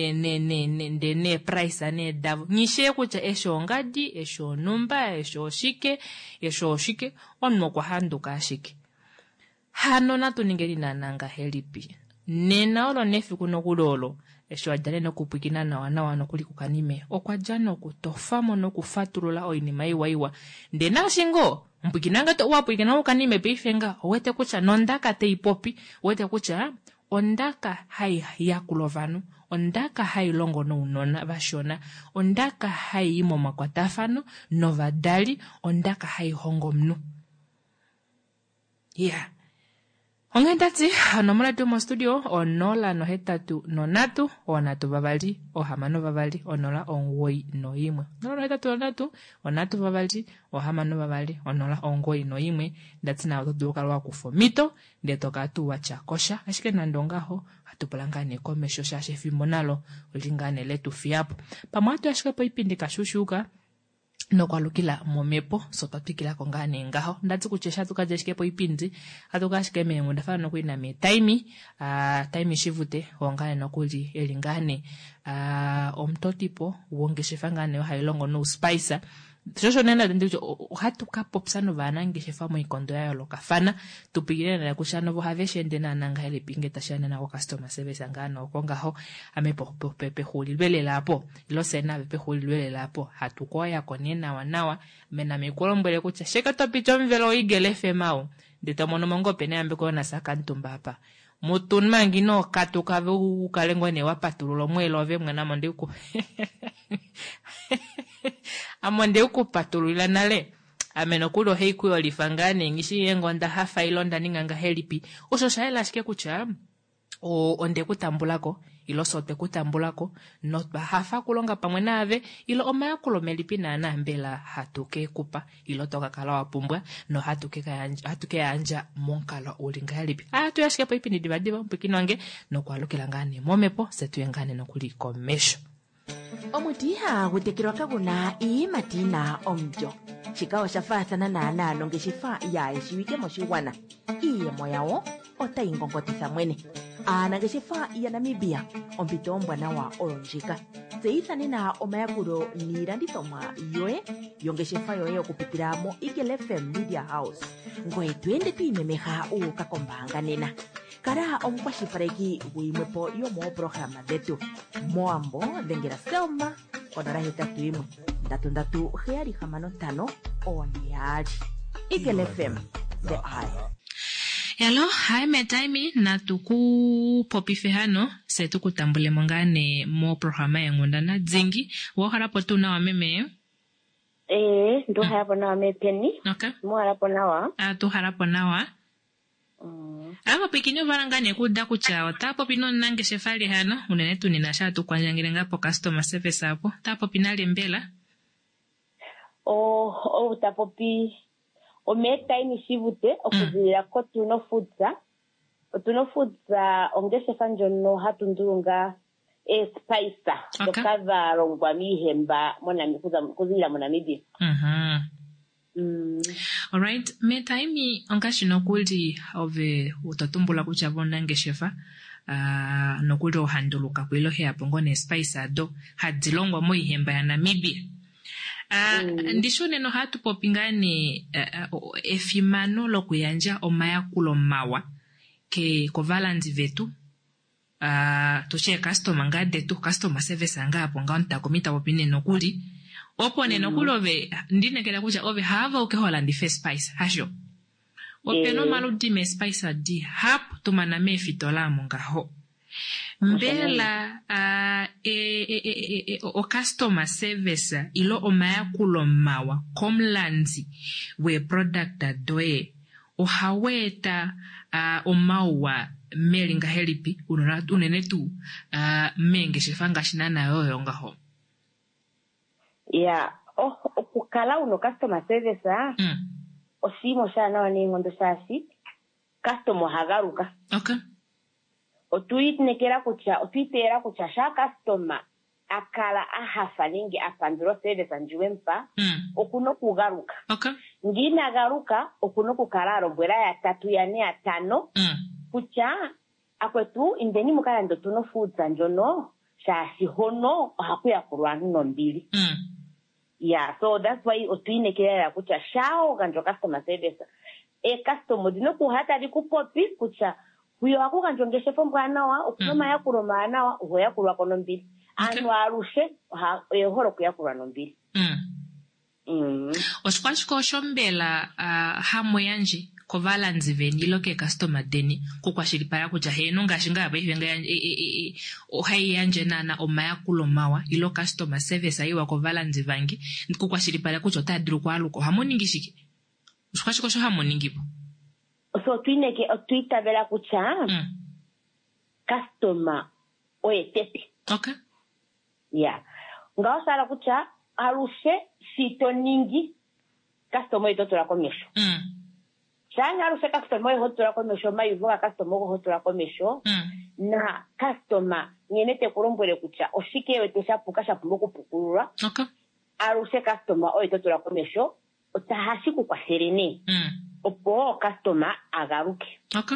Speaker 1: ne price ne davu nishe kucha esho ngadi esho numba esho shike onno kwa handuka shike hano natu ningeri nananga helipi nena olo nefi kuno kulolo esho ajane no kupikina na wano kuli kukanime okwajano kutofamo no kufatulula oinima iwa ndena shingo mpukinanga to wapo ikena ukanime peifenga wete kucha nondaka te ipopi wete kucha ondaka hai yakulovanu ondaka hai longo no unona vashona ondaka hai imo makwatafano no vadali ondaka hai hongo mnu Ongendati, nomula tu mo studio, onola no hetatu no natu, onatu vavali, ohamano vavali, onola ongoi no imwe. Nola no hetatu no natu, onatu vavali, ohamano vavali, onola ongoi no imwe, ndatina otoduka lwa kufomito, ndetoka tu wachakosha, ashike nandongaho, hatupulangane komesho shashe fimonalo, ulingane letu fiapo. Pamatu ashike po ipindika shushuka, no kwalukila momepo soto tukila kongane ngaho ndati kuchesha tukajeshike po ipindi atukashike mengu ndafana nokuina me time shivute wongane nokuli elingane omtotipo wongeshefangane hailongo no spicer shosho nenda ndicho hatuka popsano vana ngeshefa mo ikondo yayo lokafana tupigire na kushano vo have shende na nanga hele pingeta shana na customer service ngano kongaho amepo pepe hulilwele lapo ilo sena pepe hulilwele lapo hatukoya konena wanawa mena mikolombele kucha sheka topicho mvelo igele femao ndito mono mongo pene ambe kona saka ntumba hapa mutun mangino katuka ve ukalengo ne wapatulo mwelo ve mwana monde uko amonde uko patulula nale ameno kulo heiku olifangane ngishi yengo nda hafa ilonda ninganga helipi osho shaela shike kucha o onde kutambulako ilo sote kutambulako not hafa kulonga pamwe nave ilo omaya kulomelipi na mbela hatuke kupa ilo toka kala wapumbwa no hatuke anja monkalo ulinga lipi atu yashike po ipindi divadiva mpikinonge no kwalukila ngane momepo setu yengane no kuliko mesho
Speaker 2: omutiha gutekirwa kaguna imatina omjo chikawa shafathana na nongeshifa ya eshiwike moshiwana iye moyawo otaingongotisa mwene anangeshifa ya Namibia ompito ombwana wa olonjika seithanena omayakulo niilandithomwa yoye yongeshefa yoye okupitira mo Eagle FM Media House ngoye twende twiimemeha ukakombanga nena kara omukwashilipaleki wimwepo yomo programa dhetu moambo dhengera Selma onora hetatu imwe 3365 oniyali Eagle FM the eye.
Speaker 1: Hello, hi metaimi na tuku popifehano setu kutambule mongane mo programa ya ngondana dzingi wo harapo tuna wa meme
Speaker 6: ndo harapo na me peni
Speaker 1: okay
Speaker 6: mo harapo na wa
Speaker 1: tu harapo na wa aba pekinyo varangane kuda kucha tapo pino nange shefali hano unene tu ninasha tu kwanjangire ngapo customer service hapo tapo pinali mbela
Speaker 6: tapo pi ometa inishivute okuzira ko tunofudza ongeshefa njono hatundunga spicer dokava rongwa mihemba mona mikuza kuzira mona midi
Speaker 1: all right meta imi ongashino kuli ove utatumbula kuchavona ngeshefa nokuli ohanduluka kwilo hapo ngone spicer do hadzilongwa mo ihemba ya Namibia ndisho neno hatu popingane efimano lokuyanja omayakulo mawa ke kovalanzi vetu tuche customer ngade tu customer service ngapo nganta komita popine nokuli opone nokuli ove ndinekela kuja ove hava uke Holland face spice hasho openo maludi me spice di hap tumana me fitola mongaho mbela o customer service ilo omayakulo mawa komlanzi we product adoe o haweta omawa melinga helipi unene tu menge shefanga shinana yoyo ngaho
Speaker 6: okukala uno customer service osimo shana wani ngondo shasi customer hagaruka
Speaker 1: okay
Speaker 6: otuitera kucha sha customer akala ahafa ningi apandro service anjuempa okuno kugaruka
Speaker 1: okay
Speaker 6: ngina garuka okuno kukalaro bwera ya 3 ya 4 ya 5 kucha akwetu indeni mukala ndo tuno fudza njono sha sihono hakuya kurwanu no mbili so that's why otuinekera kucha shao ganjo customer service customer dino kuhata dikupopi kucha huyo akuka njongeshe fombwana wa okuma yakulo mana wa ho yakulwa kono mbili anu arushe ehoro kuyakulwa no mbili
Speaker 1: oshkwashiko shombela hamwe yanje kovala nziveni loke customer deni kukwashilipala kuja heno ngashinga abevenga ohai yanje nana omayakulo mawa ilo customer service ayiwa kovala nzivangi kukwashilipala kuja tadiru kwaluko hamoningishike oshkwashiko sho hamoningipo
Speaker 6: so tuineke tuitavela kucha customer oye tete.
Speaker 1: Okay.
Speaker 6: Yeah. Ngaosala kucha arushe sito ningi customer itotola komesho. Shanga arushe customer hotola komesho mayivuga customer hotola komesho. Na customer nyenete kulombwele kucha oshike wete shapuka kupukulura.
Speaker 1: Okay.
Speaker 6: Arushe customer itotola komesho otahashi kwa serene. Opo customer agaruke.
Speaker 1: Okay.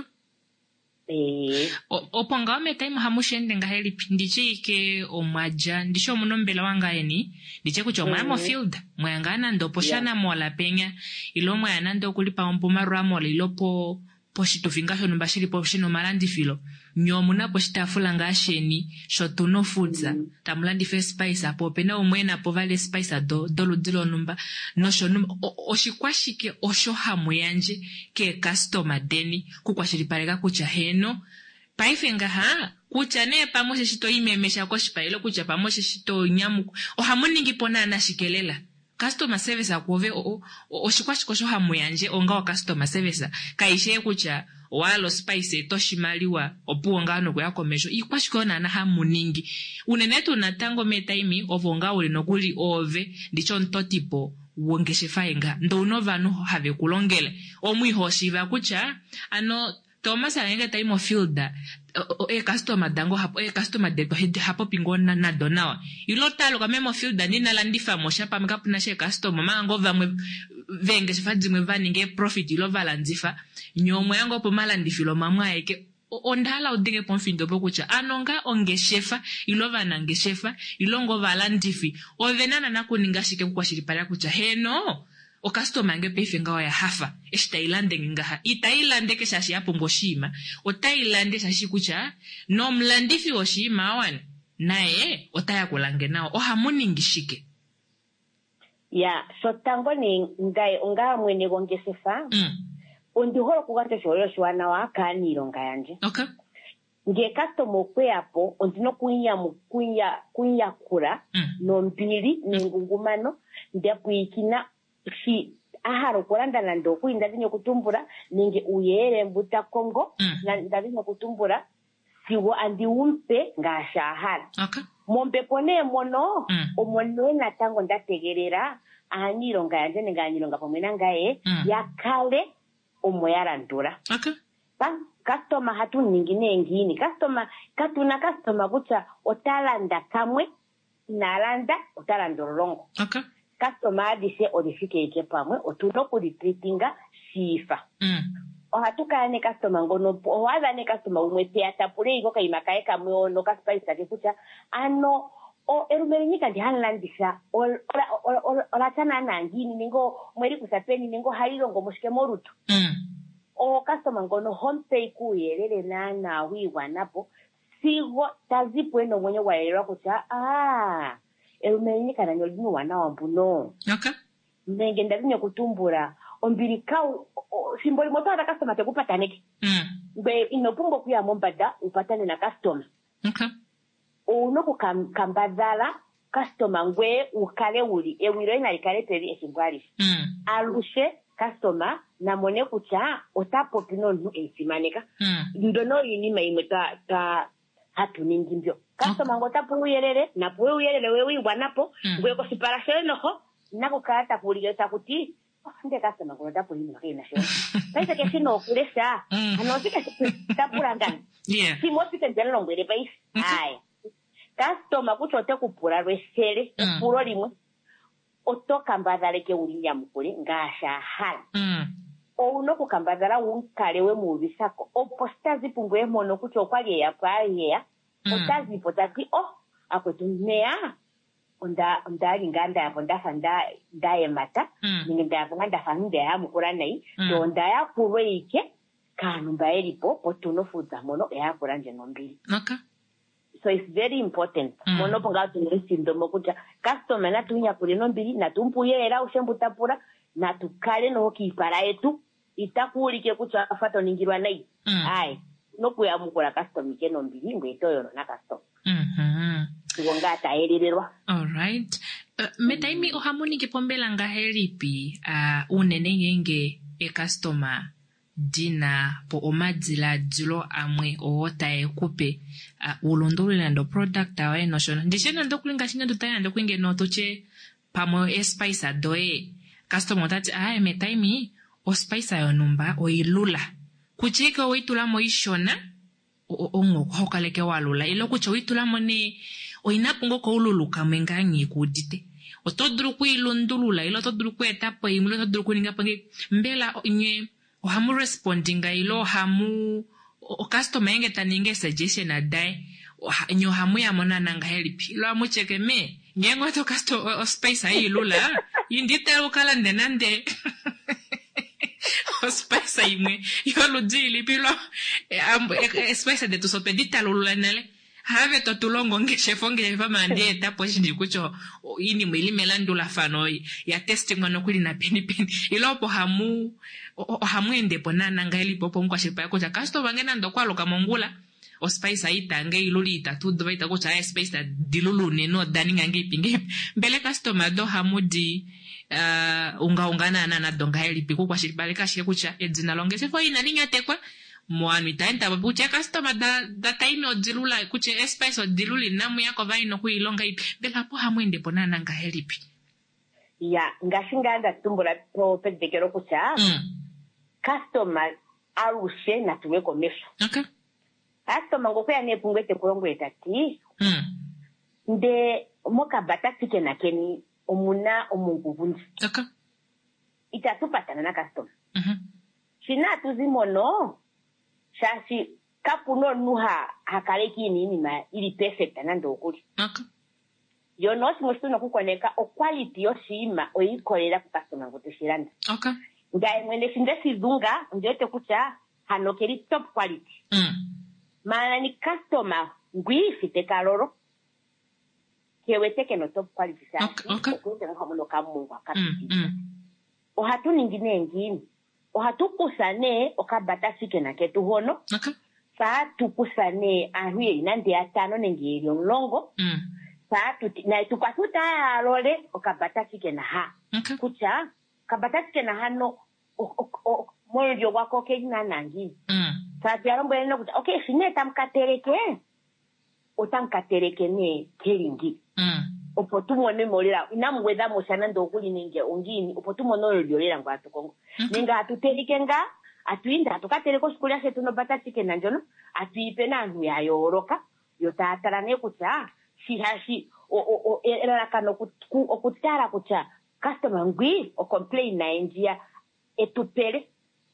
Speaker 1: Oponga time hamushende nga heli ndiche ke omaja ndisho munombela wanga eni ndiche kucho mwamo field mwangana ndo poshana mola penya ilo mwana ndo kulipa mbuma ramo ilopo poshito fingasho numbashiri poshino malandi filo nyomuna poshita fulanga sheni shotuno foodza tamulandi fe spice apo pena umwena po vale spice dolo dilo numba no shonum oshikwashike osho hamu yanje ke customer deni kukwashiripareka kucha heno paifenga kucha ne pamoshe shito imemesha koshipailo kucha pamoshe shito nyamu ohamuningi pona anashikelela customer service akove oshikwashiko sho hamu yanje onga wa customer service kaishe kucha walo spice toshimaliwa opuonga no kuyakomesho ikwashiko na hamuningi unenetu natango metaimi ovonga uli nokuli ove ndicho ntotipo wongeshefaenga ndo unovanu have kulongele omwihoshi kucha ano Thomas alenga time fielder customer dango hapo customer deto hapo pingona na donawa ilo talo kama mo fielder nina landifa mosha pa mkapu na she customer mango vamwe venge shifadzi mwe vaninge profit ilo valandifa nyomwe yango po malandifilo mamwa yake ondala udinge ponfindo pokucha anonga ongeshefa ilo vanangeshefa ilo ngo valandifi ovenana nakuningashike kukwashiripala kucha heno o customer nge pefenga wa ya hafa Thailand ngaha Thailand ke shashi hapo ngoshima o Thailand shashi kucha no mlandifi oshima awan nae otaya kulange nao o hamuningishike
Speaker 6: ya so tango ni ngai onga mwene gongesefa ondihoro kugate shoyo shwana wa kaniro ngayanje.
Speaker 1: Okay.
Speaker 6: Nge customer kwe hapo ondino kunya kura no mbili nengungumano ndia kuikina si aharo kuranda na ndo kuinda zinyo kutumbura ninge uyere mbuta Kongo na ndazinyo kutumbura siwo andi umpe ngasha ahara.
Speaker 1: Okay.
Speaker 6: Mombe pone mono omono na tango ndategerera aniro ngayanje nganyiro ngapomena ngaye yakale omoyarandura.
Speaker 1: Okay.
Speaker 6: Customer hatu ningine ngini katuna customer kucha otalanda kamwe nalanda otalandolongo.
Speaker 1: Okay.
Speaker 6: Customer adise odifike ike pamwe otuno kuditreatinga sifa. Ohatuka ne customer ngono owaza ne customer umwe teata pule iko kaimakae kamwe ono kaspice ake kucha ano erumerenyika ndi hanlandisa ola chana nangini ningo mweri kusapeni ningo halilo ngomushike morutu. Customer ngono homepay kuyelele na wiwa napo sigo tazipo eno mwenye waelewa kucha erumerenyika na nyolinu wana wambuno.
Speaker 1: Okay.
Speaker 6: Menge ndazinyo kutumbura ombili kau simboli moto hata customer tekupata neki. Mbe inopumbo kuya mombada upatane na customer.
Speaker 1: Okay.
Speaker 6: Unoku kambadala customer ngwe ukale uli ewiro ina likale peri esingwali. Arushe customer na mone kucha otapo pino nu esimaneka. Ndono yinima imeta hatu ningi mbyo. Customer ngo tapo uyelele na puwe uyelele wewe wanapo ngwe ko separation noho nako kata kuligeta kuti nde customer ngo tapo yinima kina sho. Pesa ke sino kulesa anosika tapura ngani.
Speaker 1: Yeah.
Speaker 6: Si mo sitendelo ngwele pais. Ai. Customer kuchote kupura lwesele puro limwe otoka mbadale ke ulinya mukuli ngasha hala ouno kukambadala unkale we mubisako oposta zipungwe mono kucho kwali ya paye otazi potati akwetumea ndali nganda yapo ndafanda ndaye mata ninga ndafanda ya mukula nayi to ndaya kuweike kanu mbaelipo potuno fuza mono ya kulanje nombili.
Speaker 1: Okay.
Speaker 6: So it's very important. Mono ponga tunisindo mokucha customer na tunya kulino mbili na tumpuye era ushembutapura na tukale no kipara yetu itakulike kucha afato ningirwa nai. Ai no kuya mukula customer keno mbili ngwe toyo na customer. Tuonga taelelelwa.
Speaker 1: All right. Metaimi ohamuni kipombela nga helipi unene yenge customer dina po omadzila dzulo amwe owota ekupe ulondolera ndo product awe no shona ndishena ndo kulinga shinya tutaya ndo kwinge no toche pamo spice adoe customer tati me time o spice ayo numba o ilula kuchika oitula mo ishona ongo hokaleke walula ilo kucho oitula mo ne o inapungo ko ululuka mengangi kudite otodru ku ilondulula ilo todru ku etapo imlo todru ku ninga pange mbela nye o hamu respondinga ilo hamu o customer yenge taninge suggestion adai nyo hamu ya mona nanga help ilo hamu cheke me ngengo to customer o space ayi lula indite ukala ndenande o space ayi me yo lo dili pilo space de to sopedita lula nele have to tulongo nge chefonge va mande etapo shindi kucho ini mwili melandula fano ya testing ono kuli na peni ilo po hamu hamwende ponana ngaili popo mkwa shipa yako cha customer ngena ndo kwalo kamongula o spice aita ngai luli itatu do baita ko cha space da dilulu neno dani ngangi pinge mbele customer do hamudi ungaungana na donga heli piku kwa shipa leka shiku cha edzina longe sefo ina ninga tekwa mwanu itaenta babu cha customer da time o dilula kuche spice o diluli namu yako vaino ku ilonga ipi mbele po hamwende ponana ngaheli pi
Speaker 6: ya ngashinga anda tumbula pro pedekero kucha customer arushe na tuweko mesho.
Speaker 1: Okay.
Speaker 6: Customer ngokuya nepungwete kulongo etati. Nde moka batatike na keni omuna omunguvunji.
Speaker 1: Okay.
Speaker 6: Itatupatana na customer. Shina tuzimono shashi kapuno nuha hakareki nini ma ili perfect anando okuli.
Speaker 1: Okay.
Speaker 6: Yono simustuno kukoneka o quality yoshima oyikolera ku customer ngotushiranda.
Speaker 1: Okay.
Speaker 6: Ngai mwene sindesi zunga njote kucha hanokeri top quality. Maana ni customer ngwi fite kaloro. Keweteke no top quality sa.
Speaker 1: Okay.
Speaker 6: Okuze ngamuno kamungu akati. Ohatu ningine ngini. Ohatu kusane okabata sike na ketu hono.
Speaker 1: Okay.
Speaker 6: Saa tukusane ahuye inandi atano nengiri omlongo. Saa na tukatuta alole okabata sike na ha.
Speaker 1: Okay.
Speaker 6: Kucha kabatati na hano moyo wako kenya nangi sasa yarombo eno kuta okay sineta mkatereke utankatereke ne keringi opotumo ne molera inamweza moshana ndo kuli ninge ongini opotumo no lyolera ngwatu kongo ninga atuterike nga atuinda tukatereko shikulia shetu no batati kena njono atuipe na ndu ya yoroka yotatara ne kuta shihashi era kano okutara kucha customer ngwi o complain na njia etupele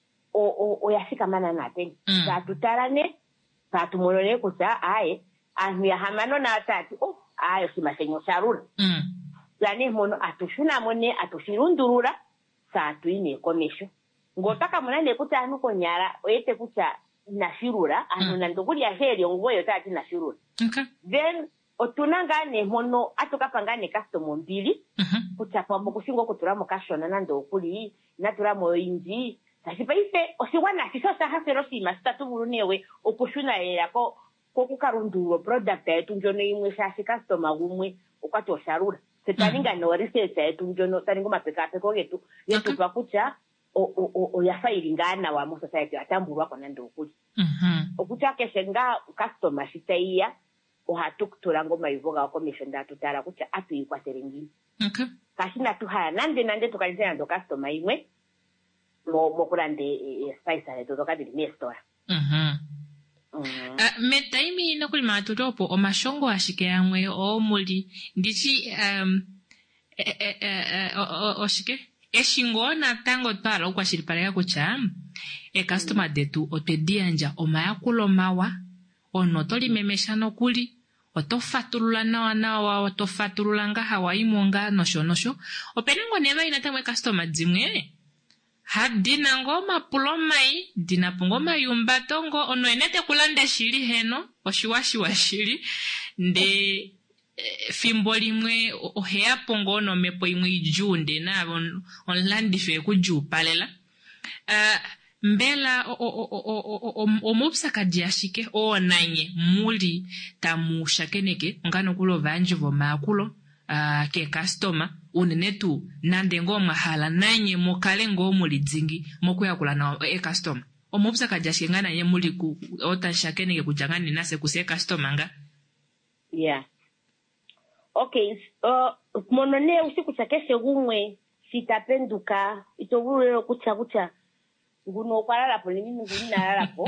Speaker 6: o yafika mana na teni sa tutarane sa tumolole kusa aye anhu ya hamano na atati ayo simasenyo sarula yani mono atushuna mone atushirundurura sa tuine komesho ngotaka munande kuta anu konyara oyete kuta na shirura anu nandoguli ya heri ngoyo tati na shirura then otunangane mono atukapangane customer mbili kuchapa mukushingo kuturamo kashona nando okuli naturamo inji sasipa ife osiwana sisosa hasero sima statuburunewe okushuna yako kokukarunduro product yetu njono imwe shashi customer gumwe ukwatosharura setaninga no research yetu njono taningo mapeka getu yetu pakucha o yafairingana wa mo society atamburwa kwa nando okuli okucha keshenga customer shitaiya ohatukutura ngoma ivoga commission da tutara kucha atu ikwaterengini.
Speaker 1: Okay.
Speaker 6: Kashina tuhaya nande tukalizena ndo customer imwe mo kurande spice ale to kadi ni store.
Speaker 1: Metaimi nakuli matutopo o mashongo ashike yamwe o muli ndichi oshike eshingo na tango twala ukwa shiripara yako cha customer detu otedianja o mayakulo mawa ono toli memeshano kuli otofatulula nawa otofatulula nga hawaimonga nosho openengo neva inatamwe customer dzimwe hadina ngoma pulomai dina pungoma yumbatongo ono enete kulande shili heno oshiwashi washili nde fimbo limwe ohea pongo ono mepo imwe ijunde na onlandi fe kujupalela mbela omupsa kadiashike nanye muli tamushakeneke ngano kulo vanji vo makulo ke customer unene tu nande ngo mahala nanye mokale ngo mulidzingi mokuyakula na customer omupsa kajashingana ye muli ku otashakene ke kujangani nase kuse customer nga.
Speaker 6: Yeah. Okay, monone usiku chakeshe gumwe sitapenduka itobulero kucha nguno kwalala po nini nguni nalalapo.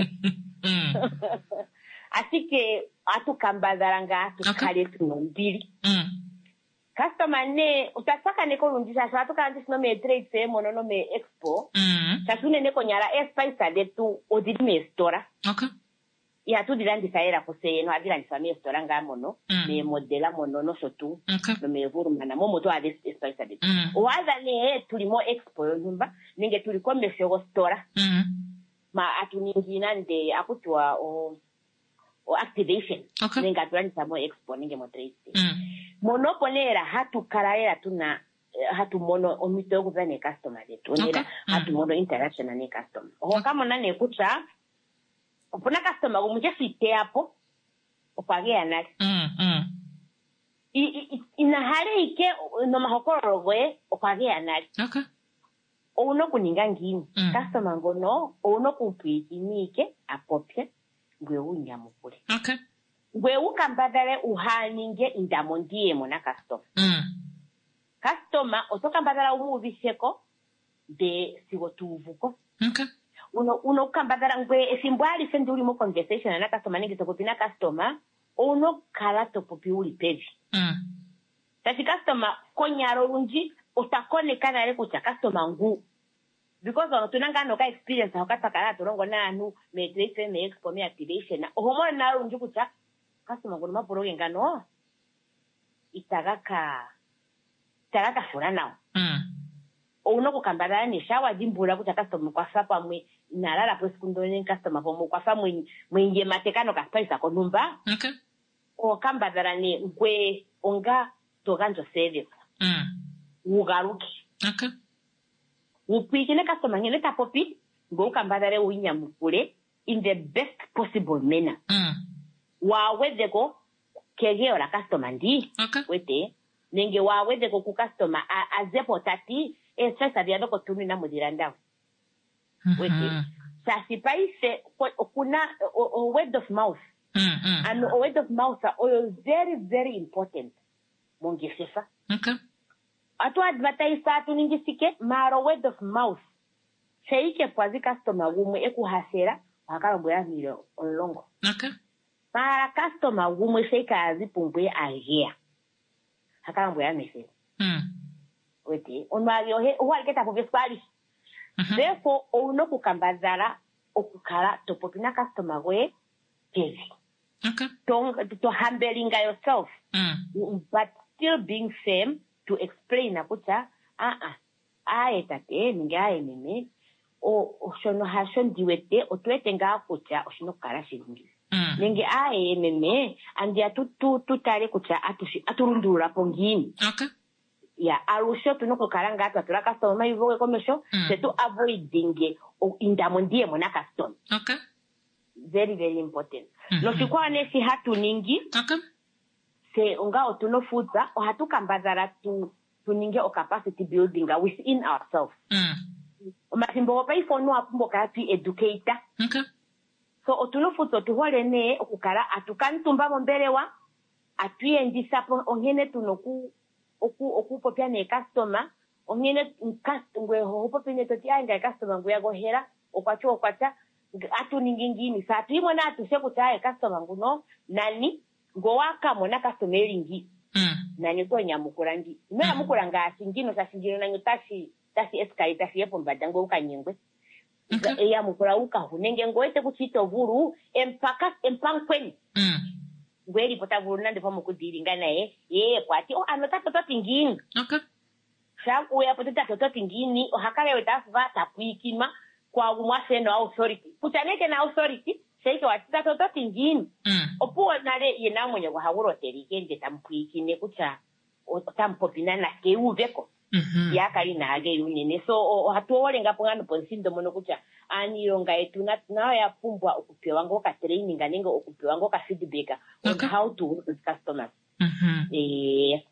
Speaker 6: Asike atukambazaranga atukale tunombili. Customer ne utasaka neko rundisha shatu kandi sino me trade fair mono me expo. Chasune neko nyara spice de tu odiri me store.
Speaker 1: Okay.
Speaker 6: Ya tu dilandi saera kose no adira ni famille store nga mono me modela mono no sotu. No me vuru mana momo to ade spice de. Waza ne tulimo expo nyumba ninge tuliko mesho store. Ma atuningi nande akutwa o activation.
Speaker 1: Okay.
Speaker 6: Ninga tulani samo expo ninge mo trade. Monoponera hatu karaera tuna hatu mono omito okuvane customer letu. Onera hatu mono interaction na ne customer. Kama nane kucha opona customer umuje fite hapo opagea nali. Ina hale ike no mahokoro gwe opagea nali.
Speaker 1: Okay.
Speaker 6: Uno kuninga ngini. Customer ngono uno kupiki nike apopye gwe unya mukule.
Speaker 1: Okay.
Speaker 6: Gwe ukambadale uhaninge indamondie mona customer. Customer otokambadala umubisheko de sigotuvuko.
Speaker 1: Okay.
Speaker 6: Uno ukambadala ngwe esimbwali senduli mo conversation na customer ninge tokopina customer uno kala topopi uli pevi. Tati customer konyaro runji utakone kana le kucha customer ngu. Because on tunanga no ka experience hakata kala torongo na anu me trade me expo me activation na ohomo na runji kucha customer ngono maporoge ngano itagaka fulana. Uno kukambadala ni shawa jimbula kucha customer kwa sapa mwe nalala po sekundone customer po kwa fa mwe matekano ka spice ko numba.
Speaker 1: Okay.
Speaker 6: O kambadala ni ngwe onga toganjo service. Ugaruki.
Speaker 1: Okay.
Speaker 6: Upikine customer ngene tapopi ngo kambadala uinya mukule in the best possible manner. Wawezeko kegeo la customer ndi.
Speaker 1: Okay.
Speaker 6: Wete nenge wawezeko ku customer azepo tati sasa bya doko tunu na mudiranda. Wete sasa paise kuna word of mouth. And word of mouth are very very important. Mongesefa.
Speaker 1: Okay.
Speaker 6: Atu advertise atu ningisike maro word of mouth. Seike kwazi customer gumwe ekuhasera akabwe amiro olongo.
Speaker 1: Okay.
Speaker 6: Para customer gumwe seika azipumbwe ahia. Akabwe amese. Wete onwali ohe uwaliketa po vespali. Therefore ono kukambazara okukala topopina customer gwe tezi.
Speaker 1: Okay.
Speaker 6: To humbling yourself. But still being firm to explain akucha tate ningaye meme o shono hashon diwete otwete nga akucha oshino kala shilingi. Ninge meme andi tutale kucha aturundura pongini.
Speaker 1: Okay.
Speaker 6: Yeah, arusho tunoko karanga atula customer yivoke komesho to avoiding indamondie mona customer.
Speaker 1: Okay.
Speaker 6: Very very important. No sikwane si hatu ningi.
Speaker 1: Okay.
Speaker 6: Se unga otunofuza o hatukambazara tuninge o capacity building within ourselves. Masimbo pa ifono apumbo kati educator.
Speaker 1: Okay.
Speaker 6: So otunofuza tuhole ne okukala atukantumba mombelewa atuyendisa po ongene tunoku okupopya ne customer ongene ngwe hopopine toti anga customer ngwe yagohera okwacha atu ningingini sa tuimona atusekuta customer nguno nani ngo waka mona customer lingi nani to nyamukurangi mera mukuranga singino sa singino nanyo tashi eskai tashi yepo mbadango ukanyengwe ya mukura uka hunenge ngoete kuchito vuru empankweni ngweli pota vuru nande pomo kudiringa naye kwati anotaka toti ngini.
Speaker 1: Okay.
Speaker 6: Shaku ya poteta toti ngini hakale wetafa tapwikima kwa umwaseno authority kutaneke na authority seike watita toti ngini. Opuo nale yena mwenye kwa hawuro terikende tampwikine kucha otampopina na keuveko. Yakali na age yunene so hatuole ngapo ngano ponsindo mono kucha anironga etu na ya pumbwa okupewa ngo ka training ngengo okupewa ngo ka feedback on how to work with customers.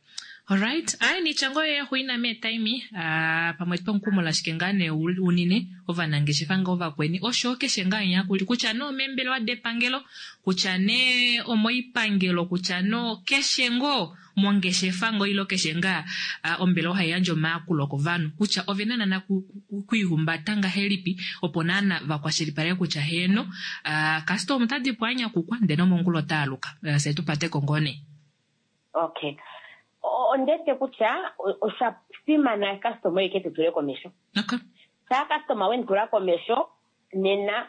Speaker 1: Alright, ni chango ya huina me time pamwepo nkumula shikengane unine ova nangeshifanga ova kweni oshoke shengane yakuli kuchano membelo wa depangelo kuchane omoipangelo kuchano keshengo mwongeshefango ilo keshenga ombelo hayanjo makulo kovanu kucha ovenana na kuihumbatanga helipi oponana vakwashilipare kucha heno kasto mtadi pwanya kukwa ndeno mongulo taluka setu pate kongone.
Speaker 6: Okay. Ondete kucha osapima na customer yake tule commission.
Speaker 1: Okay.
Speaker 6: Sa customer when kula commission nena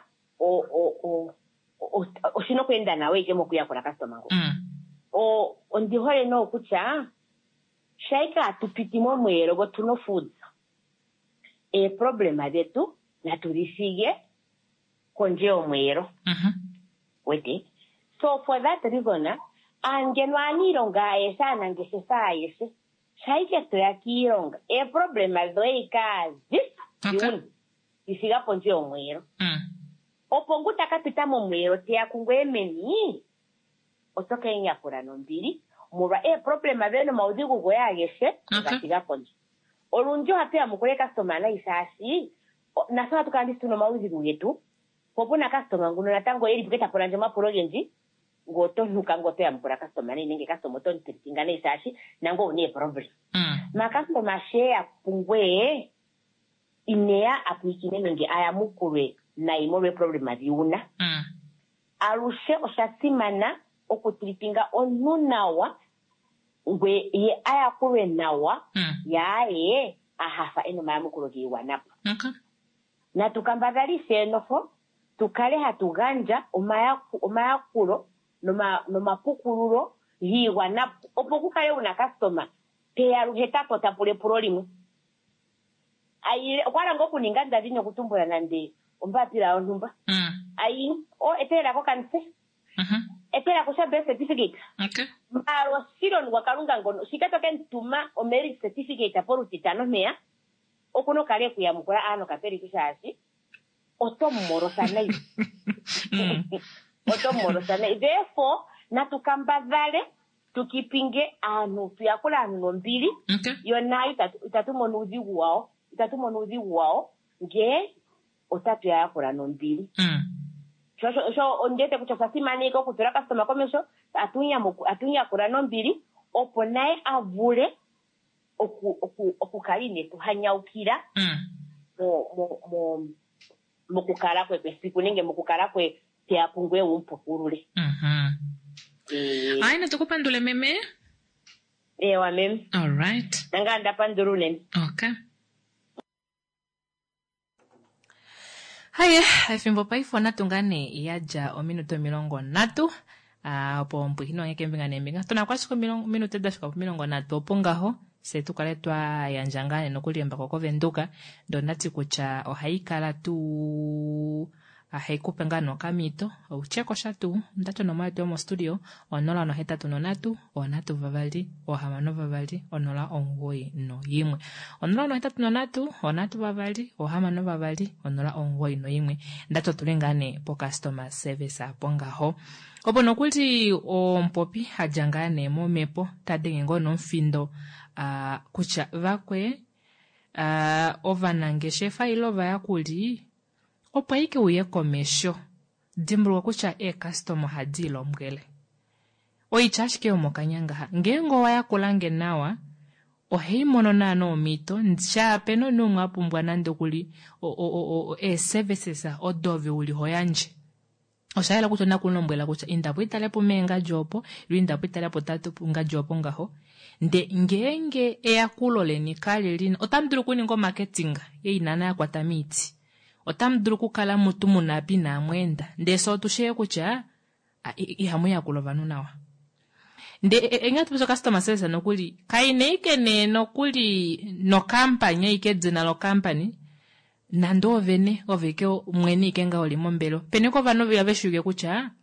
Speaker 6: oshino kwenda nawe ike mokuya kula customer ngo. Ondihole no kucha shaika atupitimo mwero go tuno food. Problema detu na tulisige konjeo mwero. Wete. So for that reason angenwanilonga esana ngesesayese shaike toyakironga problema doikazi yuni isiga ponje omwero oponguta kapita mu mwero tia kungwemeni otoke nyakura nombiri muba problema beno maudigu goyagese ngasiga ponje olunjo hapia mukule customer na isasi nasema tukandi tuno maudigu yetu popuna customer nguno natango eri buketa polanje maporogenji goto nuka ngoto ya mpura customer ninge customer ton tingane isashi nango ni problem ma customer share pungwe inea apuikine ninge aya mukure na imobe problem adiuna arushe oshasimana okutripinga onunawa ngwe ye aya kure nawa yae ahafa eno mamukuro giwana na tukambadhalise enofo tukale hatuganja omayakulo noma pukururo hiwa na opokukale una customer peya ruheta potapule prolimu ai kwara ngo kuninga ndadinyo kutumbula nande ombapira onumba ai etera ko kanse etera ko birth certificate maro siro ngwakalunga ngono sikatoke ntuma o merit certificate aporu titano meya okuno kale kuya mukora ano kaperi kushasi otomoro sanai otomoro sanai therefore natukambadhale tukipinge anu tuyakula anu nombili yona itatumona udhigu wao nge otatu yakula nombili so ondete kuchosasimaniko kutura customer commission atunya kula nombili opo naye avule okukaline kuhanyaukira mukukala kwe pesiku ninge mukukala kwe teapungwe umpukurule
Speaker 1: aina tukupandule meme
Speaker 6: wa meme
Speaker 1: all right
Speaker 6: nanga ndapandurule
Speaker 1: okay haye afimbo paifo natungane yaja o minuto 30 opo mpwino ngeke mbinga tunakwasiko minuto dashika 30 opo ngaho setukaletwa yanjangane nokuliemba kovenduka donati kucha ohaikala tu haikupengano kamito ucheko shatu ndacho no mato mo studio onola no hetatu no natu onatu vavali ohamano vavali onola ongoi no yimwe onola no hetatu no natu onatu vavali ohamano vavali onola ongoi no yimwe ndacho tulengane po customer service apongaho opo nokuti ompopi hajangane mo mepo tadenge ngono mfindo kucha vakwe ovanangeshefa ilova yakuli opo ike uye komesho dimbulwa kucha customer hadilo mgele oichashike omokanyanga ngengo wayakulange nawa oheimono nano omito nchape no numwa pumbwa nande kuli services odovi uli hoyanje oshaela kutona kulombwela kucha indapwitale pumenga jopo lwindapwitale potatu punga jopo ngaho nde ngenge eyakulole ni kale lina otamduru kuningo marketinga yeinana ya kwatamiti otamduru kukala mutu munapi na mwenda nde so tusheye kucha ihamu ya kulovanu nawa nde engatu piso customer service nokuli kaine ike ne nokuli no company ike dzina lo company nando vene oveke mwene ikenga oli mombelo peneko vano vya veshuge kucha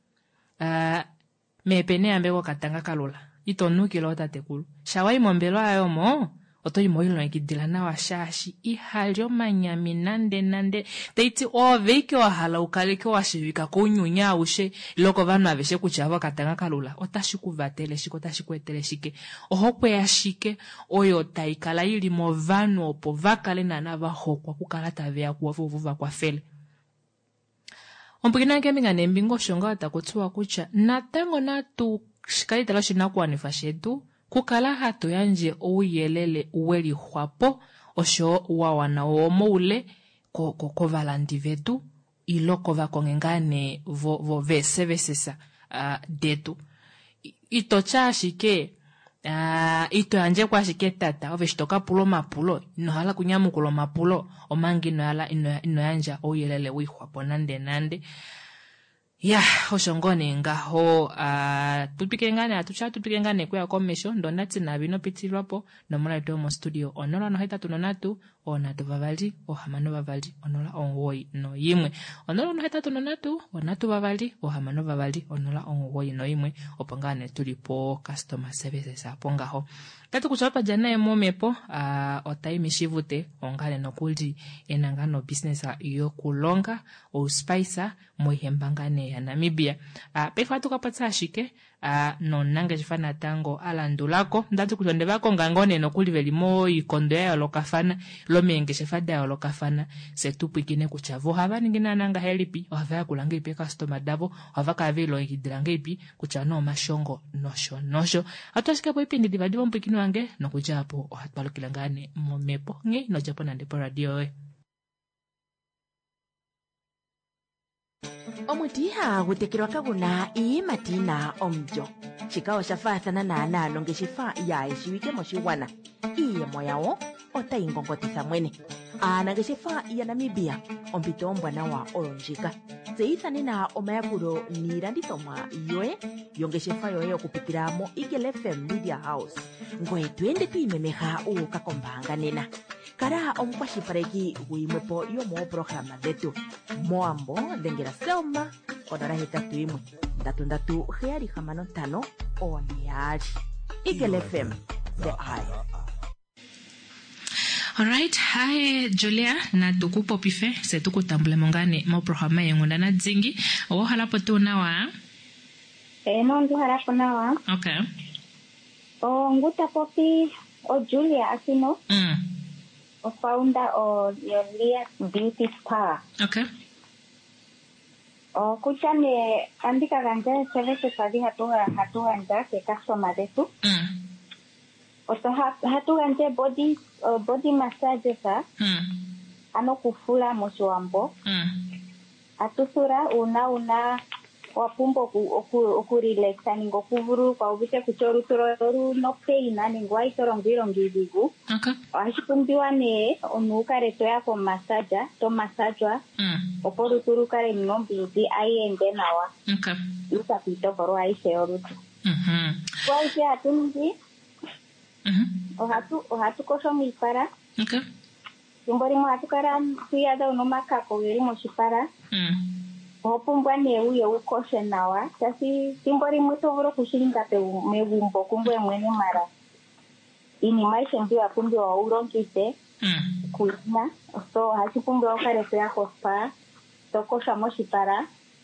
Speaker 1: me pene ambeko katanga kalula itonukilo tatekulu shawai mombelo ayo mo Oto moilo ngidilana wa shashi ihalyo manyami nande teiti oveke wahala ukaleke washivika kunyunya ushe loko vanu aveshe kuchava katanga kalula otashikuvatele shike otashikuetele shike ohokwe ya shike oyo taikala ili movanu opo vakale nana vahokwa kukala taveya kuwavuva kwa fele. Ompikina nkemi mbingo shonga atakutuwa kucha natango natu shikaitala shinakuanifa shetu kukala hatu yanje uyelele uweli hwapo osho wawana omoule ko valandi vetu iloko vakongengane vo vesevesesa detu ito chashike ito yanje kwa shike tata oveshitoka pulo mapulo inohala kunyamu kulo mapulo omangi ino yanja uyelele uihwapo nande ya oshongone ngaho tupikengane atucha kwa komesho ndonatsi na bino pitilwapo nomula to mo studio onola no heta tunonatu onatu vavali ohamano vavali onola ongoyi no yimwe onola no heta tunonatu onatu vavali ohamano vavali onola ongoyi no yimwe opangane tulipo customer services apongaho tatu kuchapa jana emomepo otaimishivute ongale nokuli enangano business yo kulonga o spicer moihembangane ya Namibia pefa tukapatsa shike no nange chifana tango alandulako ndatu kutonde bako ngangone nokuli velimo ikondo ya lokafana lomenge chefada ya lokafana setupikine kuchavo hava ningina nanga helipi ovaya kulanga ipe customer davo ovaka velo ikidilanga ipi kuchano mashongo nosho atashika po ipindi divadivo mpikino wange nokujapo ohatbalukilangane momepo nge no japo nandepo radio
Speaker 2: omutiha gutekirwa kaguna iimatina omjo chikawo shafathana naana longeshifa ya eshiwike moshiwana iyemo yawo otaingongotitha mwene aanangeshefa ya Namibia ompito ombwanawa olonjika tseyithanena omayakulo niilandithomwa yoye yongeshefa yoye okupitila mo Eagle FM Media House ngoye twende tuimemeha uuka kombaanga nena kala omukwashilipaleki guyimwepo yomooprograma dhetu moambo dhengela Selma onola 81 33765 Eagle FM the eye.
Speaker 1: Alright, hi Julia na tukupo pife se tukutambule mongane mo programa yengunda na dzingi o halapo tunawa
Speaker 7: no ndo halapo nawa.
Speaker 1: Okay.
Speaker 7: O nguta popi o Julia Asino. O founder of Julia Beauty Spa.
Speaker 1: Okay.
Speaker 7: O kuchane andika ganja service padi hatu anja ke customer detu. Oto hatu ganja body massage sa. Ano kufula moswambo. Atusura una wapumbo ku relaxa ningo kuvuru kwa ubite kuchoru toro no peina ningo ai torongirongi digu.
Speaker 1: Okay.
Speaker 7: Ashipumbiwa ne onuka reto ya ko massaja to massajwa. Oporu turu kare nombi ai ende nawa.
Speaker 1: Okay.
Speaker 7: Usa pito koro ai seoru. Kwa ise atungi. Ohatu koso milpara.
Speaker 1: Okay.
Speaker 7: Simbori mo atukara kuyada unomaka ko yeri mo shipara. Opumbwa ne uye ukoshe nawa tasi simbori muto voro kushiringa pe mevumbo kumbwe mwene mara ini maisha ndio akumbi wa uronkite kuina so hachikumbi wa kareto yako spa tokosha moshi para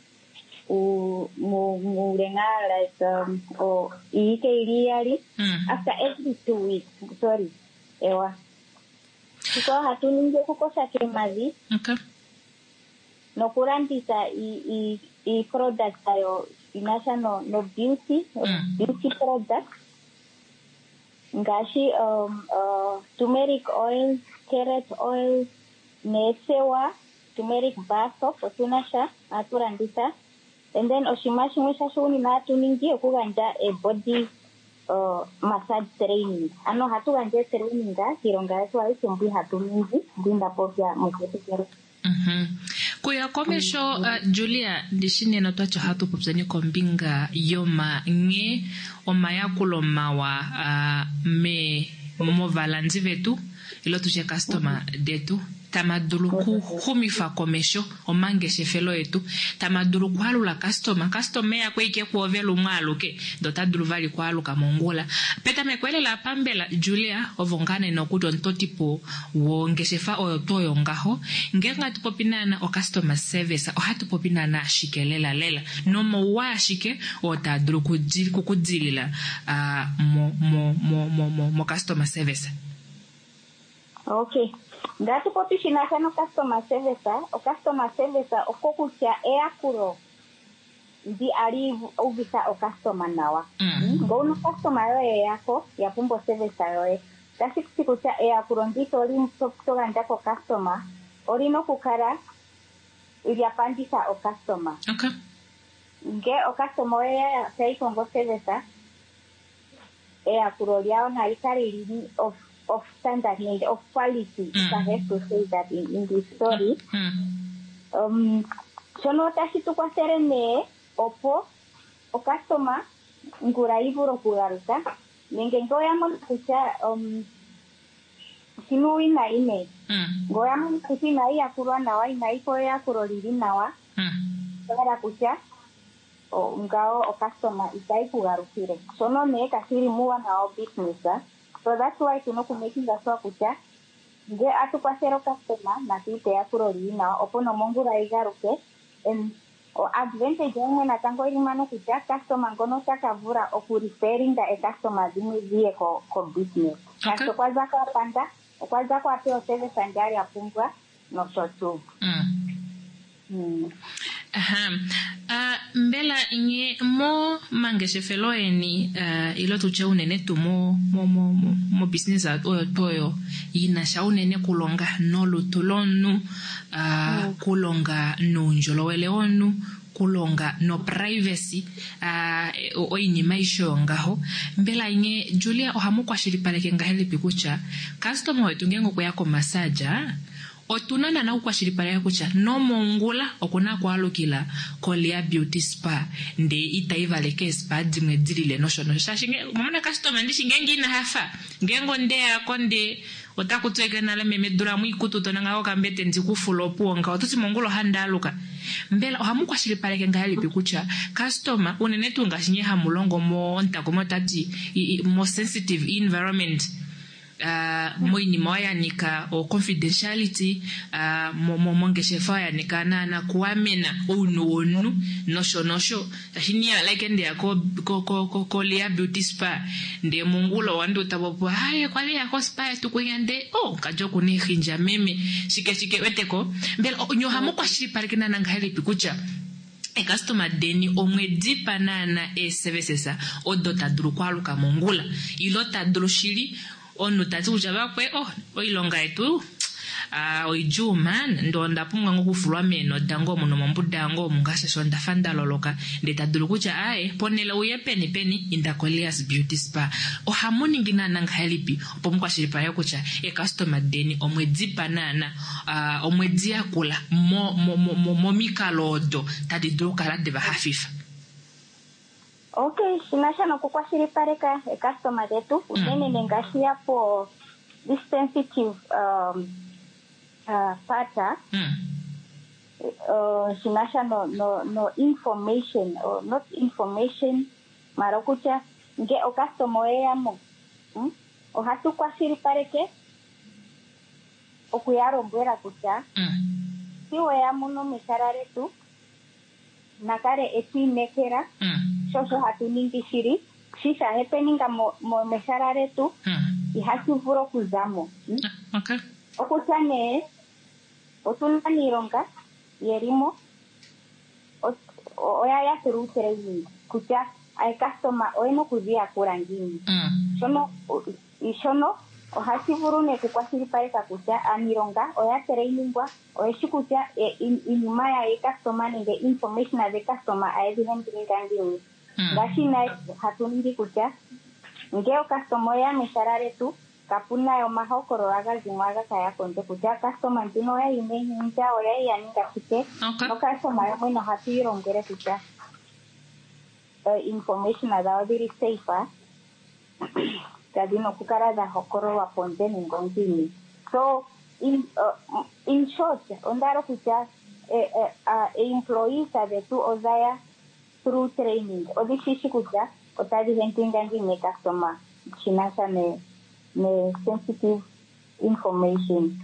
Speaker 7: murenga like o ike iliari after every 2 weeks sorry ewa so hatuninge kukosha kemazi.
Speaker 1: Okay.
Speaker 7: No kurandisa i product ayo inasha no beauty product ngashi turmeric oil, carrot oil, nesewa turmeric bath soap otunasha aturandisa and then oshimashi mwisha shuni na tuningi okuganja a body massage training ano hatuganje training ga kironga yetu aisembi hatuningi ndinda popya mukete.
Speaker 1: Kuya komesho Julia dishine no twacho hatu popzani kombinga yoma nge omayakulo mawa me mo valanzi vetu ilo tuje customer detu tamadulu humifa komesho omangeshefelo yetu tamadulu kwalula customer yakwe ike kuovela mwaluke dotadulu vali kwaluka mongula peta mekwelela pambela Julia ovongane nokuto ntotipo wongeshefa oyo toyo ngaho ngenga tupopinana o customer service o hatu popinana shikelela lela nomo washike otadulu kukudzilila mo customer service.
Speaker 7: Okay. Ngati popishina kana customer service, o customer service okokucha eakuro ndi ali uvisa o customer nawa. Ngono customer yoye yako ya pumbo service yoye. Kasi kucha eakuro ndito oli mtoka ndako customer, oli no kukara ili apandisa o customer.
Speaker 1: Okay.
Speaker 7: Nge o customer yoye sai kongo service eakuro liao na ikari of standard and of quality. I have to say that in this story. Sono tashi tukwa serene opo o customer ngura iburo kugaruka nenge ngoya mon kucha sinu ina ine ngoya mon kuchi na iya kurwa nawa ina iko ya kuroliri nawa para kucha o ngao o customer itai kugarukire sono ne kasiri muwa na o business. So that's why making the so kucha. Nge atu pasero customer na tite ya kuroli na opono mongura igaruke en o advantage yenye na tango ilimano kucha customer ngono takavura o referring the customer dimi vie ko business. Kaso kwaza kwa panda kwaza kwa peo service andari apungwa no sotu.
Speaker 1: Mbela inye mo mangeshefelo eni ilo tuche unene tu mo business oyo toyo ina sha unene kulonga no lutulonu kulonga no njolowele onu kulonga no privacy o inima isho ngaho mbela inye Julia ohamu kwa shiripaleke ngaheli pikucha customer wetu ngengo kwa yako masaja otunana na ukwashiripaleka kucha no mongula okuna kwalukila kolia beauty spa nde itaivaleke spa dimwe dilile no shono shashinge mwana customer ndishingengi na hafa ngengo nde akonde otakutweka na la memedura mwikutu tonanga okambete ndikufulopo nga otuti mongulo handaluka mbela ohamukwashiripaleke ngali pikucha customer unenetu ngashinye hamulongo mo ntakomo tati mo sensitive environment moini moya nika o confidentiality mongeshefa ya nika na kuamena onu nosho tashinia like nde ko lia beauty spa nde mungulo wandu tabopo haye kwa lia ko spa tukuyande kajo kuni hinja meme shike weteko mbele nyohamu kwa shiripalike na ngaheli pikucha customer deni omwedi panana services odota duru kwaluka mongula ilota duru shiri onu tati ujaba kwe oilonga etu oijuma ndo ndapumwa ngokufulwa meno dango muno mombudango mungasha shonda fanda loloka ndetadulu kucha ponela uye peni indakolias beauty spa ohamuni ngina nanga helipi opomukwa shiripa yakucha customer deni omwedi panana omwedi yakula mo mikalodo tadi dokala deba hafifa.
Speaker 7: Okay, sinasha no kwa shiripareka customer yetu unene nengashia po this sensitive pata sinasha no information or not information marakucha nge o customer yamo o hatu kwa shiripareke o kuyaro mbwera kucha siwe yamo no mesarare tu nakare eti nekera so hatu ningi shiri shisha hepeninga mo mesarare tu ihatu furo kuzamo.
Speaker 1: Okay.
Speaker 7: Okuchane otunani ronga yerimo oyaya serutere kucha ay customer oyeno kuzia kurangini sono ohasi furune kukwasiri paika kucha anironga oya tereiningwa oyeshikucha inuma ya customer nge information ya customer ayezihen ngangini ngashi na hatunindi kucha ngeo customer ya mesarare tu kapuna yo mahokoro raga zimwaga kaya konte kucha customer ntino ya imehinja oya yaninga kite no customer ya mwino hatirongere kucha information ada very safer kadino kukara da hokoro wa ponte ngongini so in short, ondaro kucha employees ave tu ozaya through training. Odi shishi kucha otadi hentingangi me customer chinasa me sensitive information.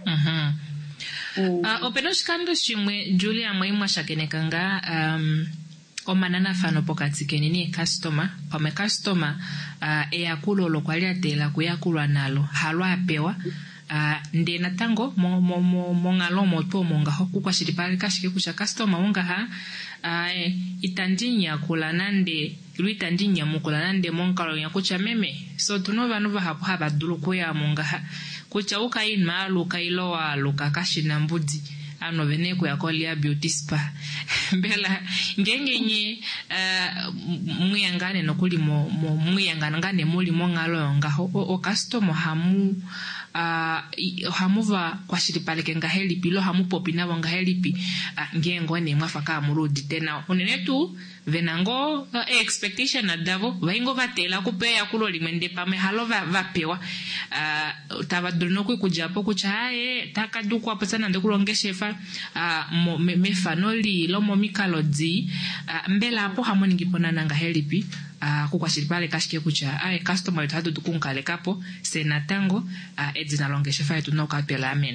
Speaker 1: Openos kando chimwe Julia mwaimwa shakenekanga omanana fano pokati kenini customer pame customer eyakulo kwali atela kuyakulwa nalo halwa apewa nde natango mongalo moto monga hoku kwa shiripali kashike kucha customer monga itandinya kula nande luitandinya mukula nande monkalo yakucha meme so tunova nova hapo haba dulu kuya monga kucha ukain malu kailowa lukakashina mbudi ano veneko ya kolia beauty spa mbela ngengenye muyangane nokuli muyangane muli mongalo ngaho o customer hamuva kwa shiripaleke ngahelipi lo hamu popina wanga helipi ngengo ne mwafaka murudi tena unenetu venango expectation na davo vaingo vatela kupeya kulo limende pame halo vapewa tabadulno kujapo kuchae takaduku hapo sana ndekulongeshefa mefanoli lo momikalozi mbela hapo hamoni ngipona nanga helipi kukwa shiripale kashike kucha customer yotadu dukunkale kapo senatango edzina longeshefa yetu nokapela amen.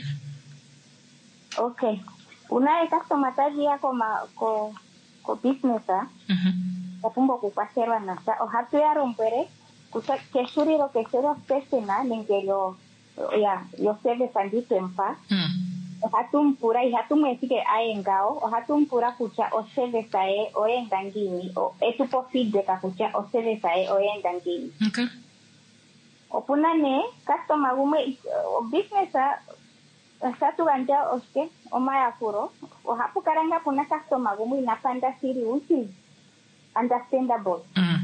Speaker 7: Okay. Unaye customer taji yako ko business kapumbo kukwasherwa nasa o hatu ya rompere kusa keshuriro pesena ningelo yo seve sandite mpa hatumpura ihatumwesike aengao o hatumpura kucha o seve sae o engangini o etupo feedback kucha o seve sae o engangini.
Speaker 1: Okay.
Speaker 7: Opunane customer gume o business satu ganja oske o maya kuro o hapu karanga puna customer gume inapanda siri usi understandable.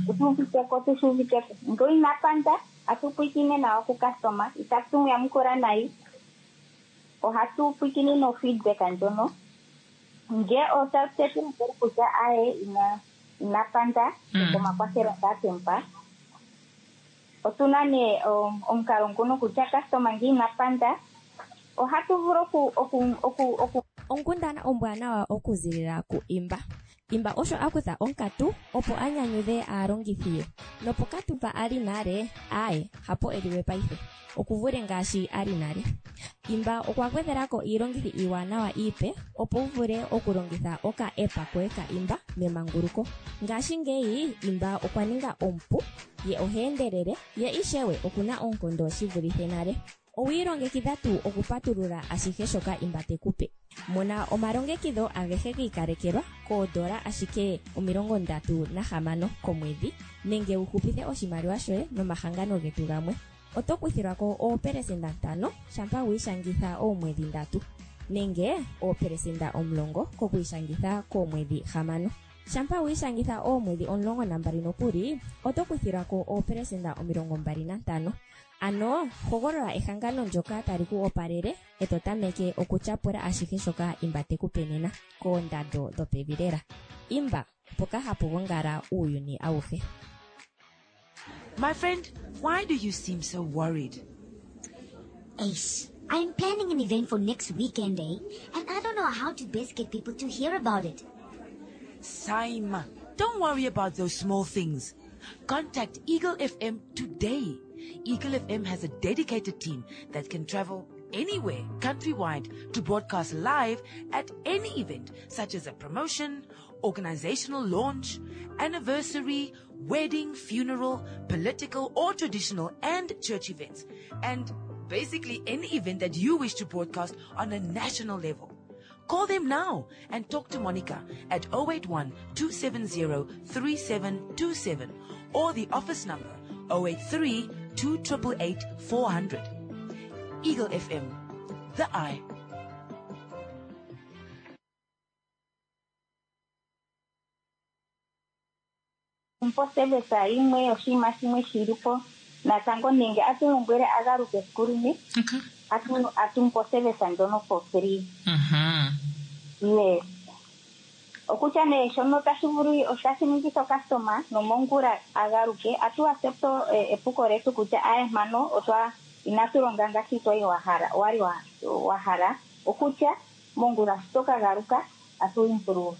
Speaker 7: Utu ngo inapanda atupikine na oku customer itatu ya mkora nai o hatu pikini no feedback anjono nge o sartetu mkora kucha ae inapanda koma kwa sera tempa otunane omkarongono kucha customer ngi inapanda o hatu vuroku oku
Speaker 8: onkundana ombwana wa okuzilila ku imba osho akutha onkatu opo anyanyudhe aalongithi nopo katupa ali nale hapo eliwe paife okuvule ngaashi ali nale imba okwagwedhelako iilongithi iiwanawa iipe opo uvule okulongitha oka epa koe ka imba memanguluko ngaashi ngeyi imba okwaninga ompu ye oheendelele ye ishewe okuna onkondo shivulithe nale owiilongekidha tu okupatulula ashihe shoka imba tekupe mona omalongekidho agehe giikalekelwa $1 ashike 36 komwedhi nenge uhupithe oshimaliwa shoye nomahangano getu gamwe oto kuthilwako 5% shampa wiishangitha oomwedhi 3 nenge 10% kokwiishangitha koomwedhi 6 shampa wiishangitha oomwedhi 12 nokuli oto kuthilwako 25%. Ano hogolola ehangano njoka tali ku opalele eto tameke okuchapula ashihe shoka imba tekupenena koondando dhopevi lela. Imba poka hapu gongala uuyuni auhe.
Speaker 2: My friend, why do you seem so worried?
Speaker 3: Ace, I'm planning an event for next weekend, and I don't know how to best get people to hear about it.
Speaker 2: Saima, don't worry about those small things. Contact Eagle FM today. Eagle FM has a dedicated team that can travel anywhere countrywide to broadcast live at any event, such as a promotion, organizational launch, anniversary, wedding, funeral, political or traditional and church events, and basically any event that you wish to broadcast on a national level. Call them now and talk to Monica at 081-270-3727 or the office number 083-288-400. Eagle FM, the eye.
Speaker 7: Impossible sa imwe oshima shimwe shiripo na tango ninge atungwere agaruke skurumi atumpossible sa ndono for free. Yes. Okuchane shono tashivuri oshashiningi so customer no mongura agaruke atu acepto epuko retu kucha mano otwa inaturonganga sitoi wari wahara okucha Mungu rastoka garuka atu improve.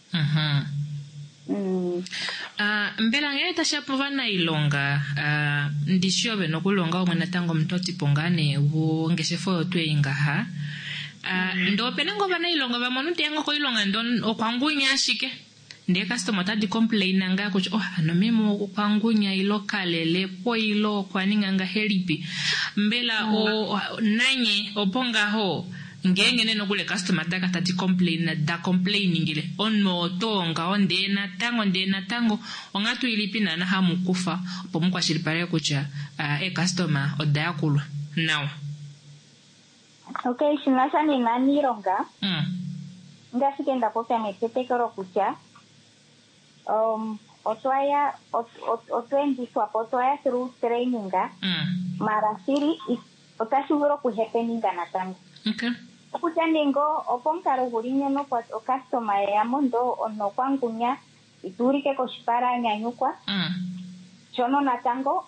Speaker 1: Mbela ngeta shapuva na ilonga ndishobe nokulonga omwana tango mtoti pongane ngesefo twe ingaha ndo penango bana ilonga bamonuti yango ko ilonga ndon okwangunya ashike ndiye customer tadi complain nga ko ano memo okwangunya ilokalele po ilo kwaninga nga helipi mbela o nanye oponga ho ngenge neno kule customer tadi complain na da complaining ile onmo tonga onde na tango ongatu ilipina na hamu kufa pomukwa shiripare kucha customer odayakulwa now.
Speaker 7: Okay, sinasa ni nani ronga nga sikenda posa metete kero kucha otwendi swapo otoya through training marasiri otashuvuro kuhepeninga na tango.
Speaker 1: Okay.
Speaker 7: Okucha ningo oponkaro gurinyo no kwa customer ya mondo ono kwangunya iturike koshipara nyanyukwa chono na tango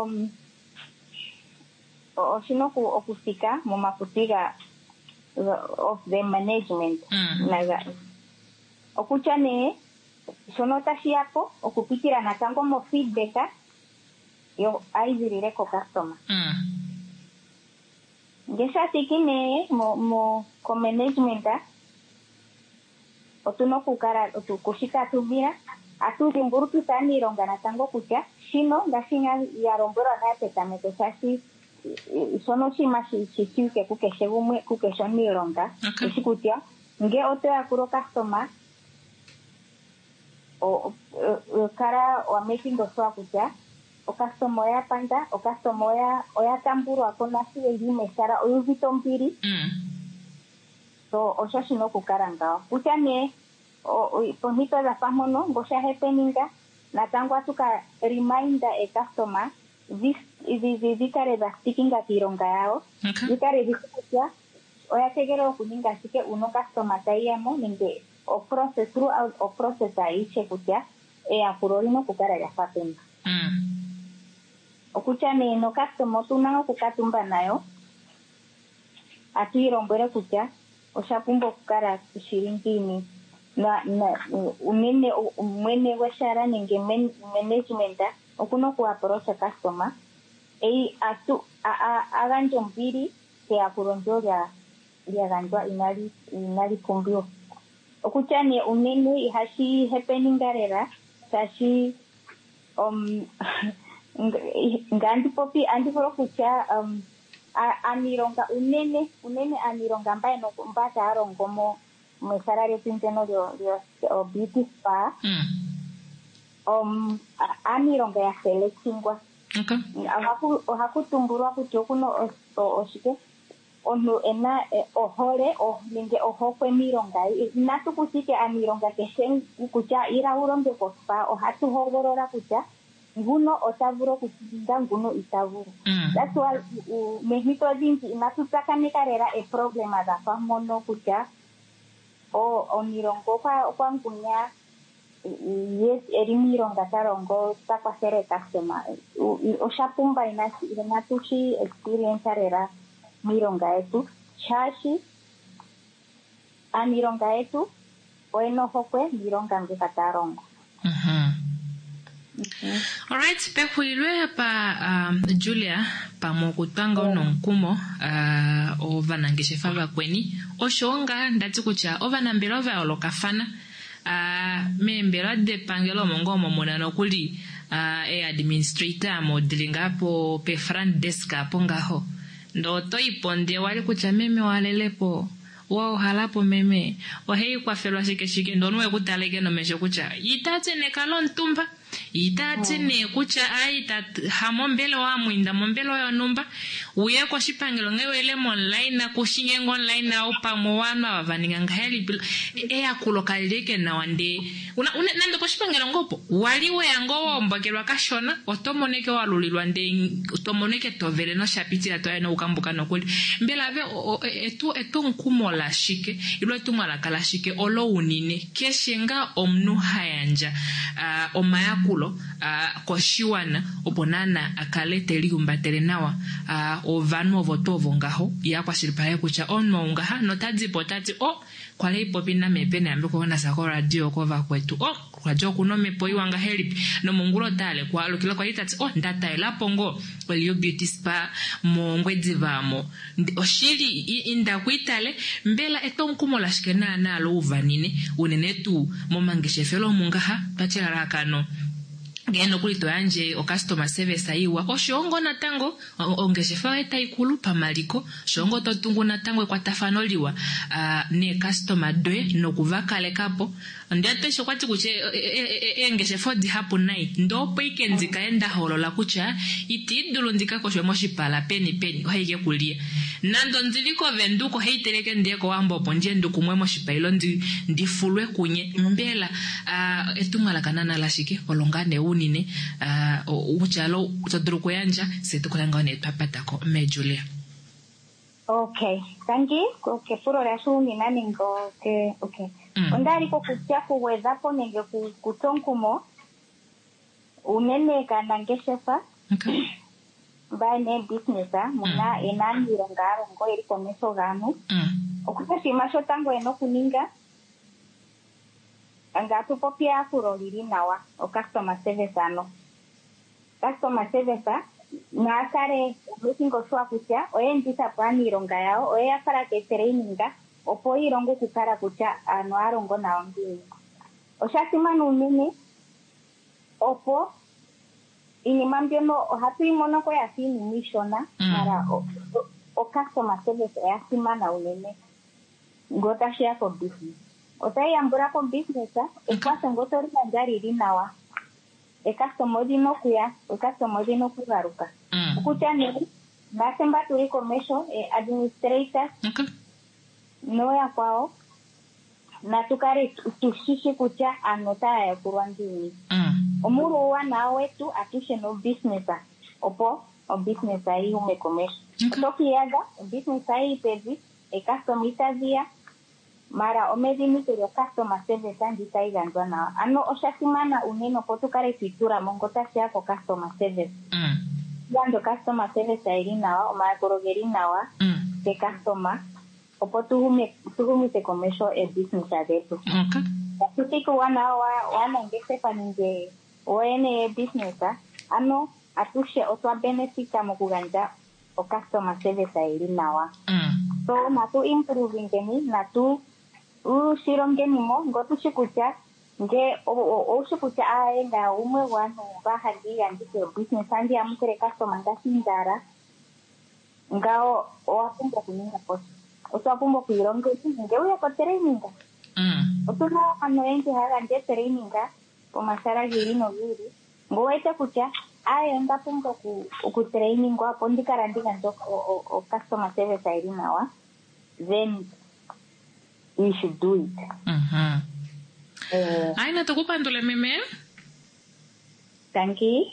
Speaker 7: oshino okusika mu maputiga of the management naga okucha ne sono tashiapo okupitira na tango mo feedback yo aizirire ko customer ngesa tikine mo ko management otuno kukara otukushika tubira atu dimburutu tani ronga na tango kucha shino ngasinga ya rombero na petamete sasi sono shima shike kukeshegumwe kukeshoni ronga ishikutia nge oto ya kuro customer o kara wa making do swa kucha o customer ya panda o customer ya oya tamburu akona si edi mesara o vitompiri so o shino kukaranga kucha ne o ponito la pamono ngosha happeninga na tango atuka reminder a customer this vikare da stickinga tironga yao vikare vikutia oya tegero kuninga sike uno customer tayamo ninde o process throughout o process aiche kutia akurorino kukara ya patenga okucha ne no customer tunango kukatumba nayo atirombere kutia oshapumbo kukara shirinkini na unene mwene washara ninge management okuno ku approach customer atu aganjo mbiri ke akuronjoya ya ganjwa inali kumbio okuchane unene ihashi happening garera sashi ngandi popi andi foro kucha anironga unene anironga mbaye no mbata arongomo mesarare pinteno yo beauty spa anironga ya selekingwa ohakutumburwa kuti okuno oshike onu ena ohore ninge ohokwe mironga natukusike anironga keshen kucha ira urombe kospa ohatuhogorora kucha nguno otavuro kutinda nguno itavuro that's why mehito jinji inatutakanika a problem ada famono kucha onirongo kwa ngunya yes erimironga tarongo takwasere customer oshapumba inatushi experience arera mironga etu shashi anironga etu bueno hokwe mironga ngekatarongo
Speaker 1: Alright, pekuilwe pa Julia pa mokutanga ononkumo ovanangeshefa bakweni oshonga ndati kucha ovanambelo va olokafana membelo de pangelo mongomo monano kuli administrator modelinga po pe front desk apongaho ndo toiponde wali kucha meme walelepo wao halapo meme ohei kwa felwa shike ndo nwe kutaleke no mesho kucha itate ne kalon tumba itate ne kucha aita hamombelo wa mwinda mombelo ya numba uye kwa shipangelo ngewele online na kushinge online na upa mwana wavaninga ngaheli akulokaleke na wande nando kwa shipangelo ngopo waliwe yango mbakelwa kashona otomoneke walulilwa nde otomoneke tovele no shapitira toya no ukambuka no kuli mbela ve etu nkumola shike ilo tumala kala shike olo unine keshenga omnu hayanja omayakulo koshiwana oponana akalete liumbatele nawa ovanu ovotovo ngaho ya kwa shilipale kucha ono ngaha notazi potati kwale ipopina mepene ambe kuona sako radio kova kwetu kwa joku no mepo iwanga help no mungulo tale kwa lokila kwa itati ndata elapongo kwelio beauty spa mongwezi vamo oshili inda kuitale mbela etonkumola shikena na alo uvanine unenetu momangeshefelo mungaha tachela kano ngeno kulito yanje o customer service aiwa oshongo natango ongeshefa eta ikulu pamaliko shongo totungu natango kwa tafanoliwa ne customer dwe no kuvakale kapo ndiate shokwati kuche engeshefa di hapo nai ndopo ikenzi kaenda holola kucha itidulu ndika ko shwemoshi pala peni haike kulia nando nziliko venduko heitereke ndeko wambo ponje ndukumwemo shipailo ndifulwe kunye mbela etumala kanana lashike olongane unine uchalo utodruko yanja setukulanga ne papatako mejulia.
Speaker 7: Okay, tangi ke puro rasu ni naningo ke okay. Ondari ko kutia kuweza po nenge kutonkumo unene kanangeshefa.
Speaker 1: Okay.
Speaker 7: Bane businessa muna enani rongaro ngo iri komeso gano. Okuti masho tango eno kuninga. Angatu popia kuroliri nawa o customer service ano. Customer service na kare musingo swa kucha oyendisa pani ronga yao oya para ke traininga opo irongo kukara kucha ano arongo na ongi. Oshasima nunene opo inimambio no hatu imono ko yasini mishona para o customer service yasima na unene ngota share for business. Otai ambura ko business ekwasa ngotori njari rinawa e customer dino kuya o customer dino kugaruka kuchane basemba turi commercial administrator no ya kwao na tukare tushishi kucha anota ya kurwandini omuru wana wetu atushe no business opo o business ai ume commercial tokiaga business ai pezi e customer itazia mara omedini pero customer service andi taigandwa na ano oshasimana uneno potukare fitura mongota sia ko customer service yando customer service airina o makorogeri wa de customer opotuhume se commercial e business adeto tutiko wana ngese paninge oene business ano atushe otwa benefit amokuganja o customer service airina wa so natu improving geni natu shirongeni mo ngotu shikucha nge o shikucha aenga umwe wanu bahadi andike business andi amukere customer ndasindara ngao oapumba kuninga post oapumba kuirongo nge uya ko traininga otuna ano ente haga nge traininga po masara girino giri ngoete kucha aenda pumba ku training apo ndikarandika ndo o customer service airinawa then we should do it.
Speaker 1: Aina tukupandule meme.
Speaker 7: Thank you.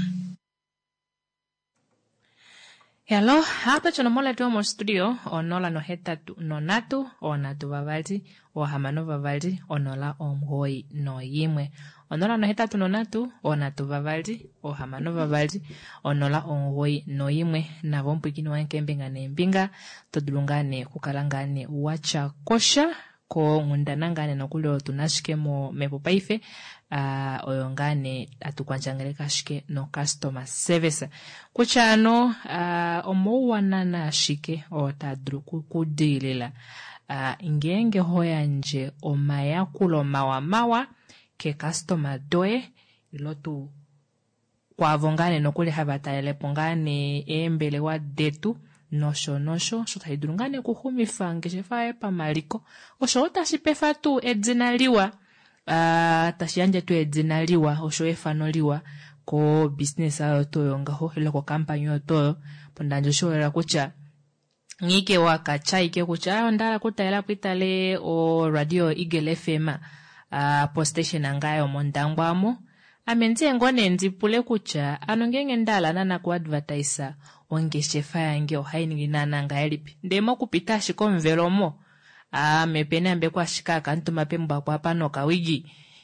Speaker 1: Hello, hapa tunamola tuomo studio onola no hetatu no natu onatu vavalti o hamano vavalti onola omhoi no yimwe onola no hetatu no natu onatu vavalti o hamano vavalti onola omhoi no yimwe na vompikini wankembinga nembinga todulungane kukalangane wacha kosha ko ngundanangane nokulo tunashikemo mepopaife oyongane atukwanjangeleka shike no customer service kuchano omowanana shike otadruku kudilela ngenge hoyanje omayakulo mawa ke customer doe ilotu kwa vongane nokule habatale pongane embele wa detu nosho sotahidurungane kuhumifa ngeshefa pamaliko osho otashipefa tu edzinaliwa tashiyanje tu edzinaliwa osho efanoliwa ko business ayo toyo ngaho iloko company yo toyo pondanjo shoera kucha ngike wakachaike kucha ndala kutaela pitale o radio Eagle FM post station angayo mondangwamo amenze ngone nzipule kucha anongenge ndala nana ku advertiser ongeshefa yange ohaini nana ngaelipi ndemo kupita shikomvelomo mepene ambe kwa shikaka ntuma pemba kwa pano kawigi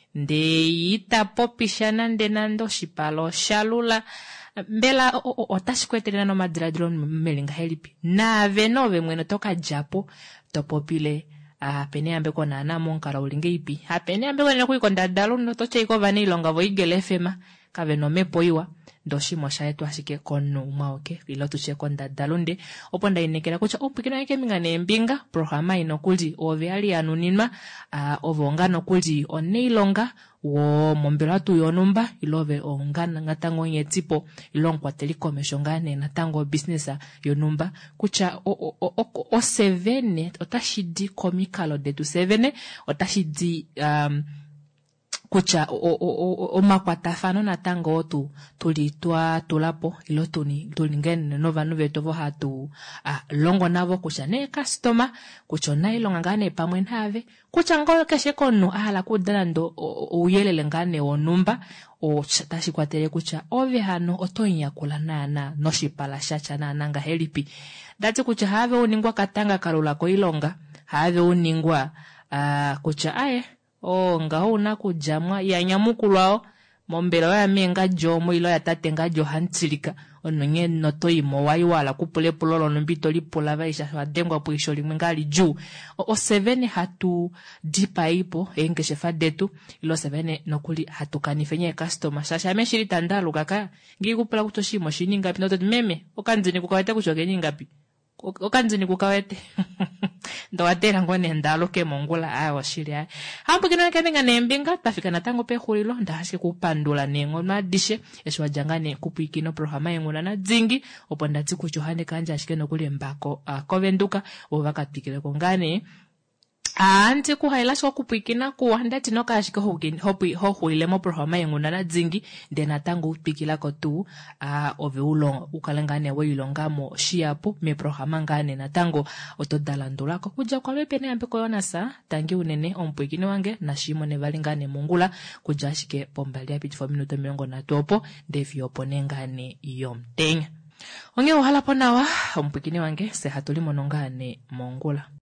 Speaker 1: nde itapopishana nde nando shipalo shalula mbela otashikwetelena no madradron melinga helipi na venove mweno toka japo topopile pene ambe ko nana monkala ulinge ipi apene ambe ko nekuikonda dalu no toche iko vanilonga vo igele fema kaveno mepoiwa ndoshimo shaetu ashike kono umaoke ilo tuche konda dalunde oponda inekera kucha opikino yake mingane mbinga programa ino kuli oveali anuninma ovongano kuli oneilonga wo mombela tu yonumba ilove ongana ngatango nyetipo ilonkwa telekomeshongane natango businessa yonumba kucha o sevene otashidi komikalo de tu sevene otashidi kucha omakwatafano natango otu tulitwa tulapo ilo tulingene nova nuveto hatu longo navo kucha ne customer kucho na ilonga ngane pamwe ntave kucha ngolo keshe kono ala kudala ndo uyelele ngane onumba o tashi kwatere kucha ove hano otonya kula nana noshipala shacha nanga helipi dati kucha have uningwa katanga karula ko ilonga have uningwa kucha aye ngauna kujamwa ya nyamukulwao mombelo ya menga jomo ilo ya tatenga johantsilika ononye notoimo waiwala kupule pulolo nombito lipula vaisha wadengwa puisho limwengali juu o sevene hatu dipa ipo engeshefa detu ilo sevene nokuli hatu kanifenye customer shasha meshiri tandalu kaka ngikupula kutoshimo shininga pinoto meme okanzini kukawete kuchokeni ngapi okanzini kukawete ndo watera ngone ndalo ke mongula ayo shiri ayo hampo kino kenenga nembinga tafika natango pe khulilo ndahaske kupandula nengo madishe eswa jangane kupikino programa yenguna na dzingi oponda tsiku Johane kanja ashikeno kule mbako kovenduka ovakapikile kongane anti kuhaila so kupikina kuwanda tinoka ashike hohuile mo programa yenguna na dzingi ndena tango upikila ko tu ove ulonga ukalangane we ilongamo shiapo me programa ngane na tango otodalandula ko kuja kwa pene ambe ko yona sa tangi unene ompikini wange na shimo ne valingane mungula kuja ashike pombali apiti 4 minuto miongo na topo ndevi oponengane yomtenya onge uhala ponawa ompikini wange se hatuli monongane mongula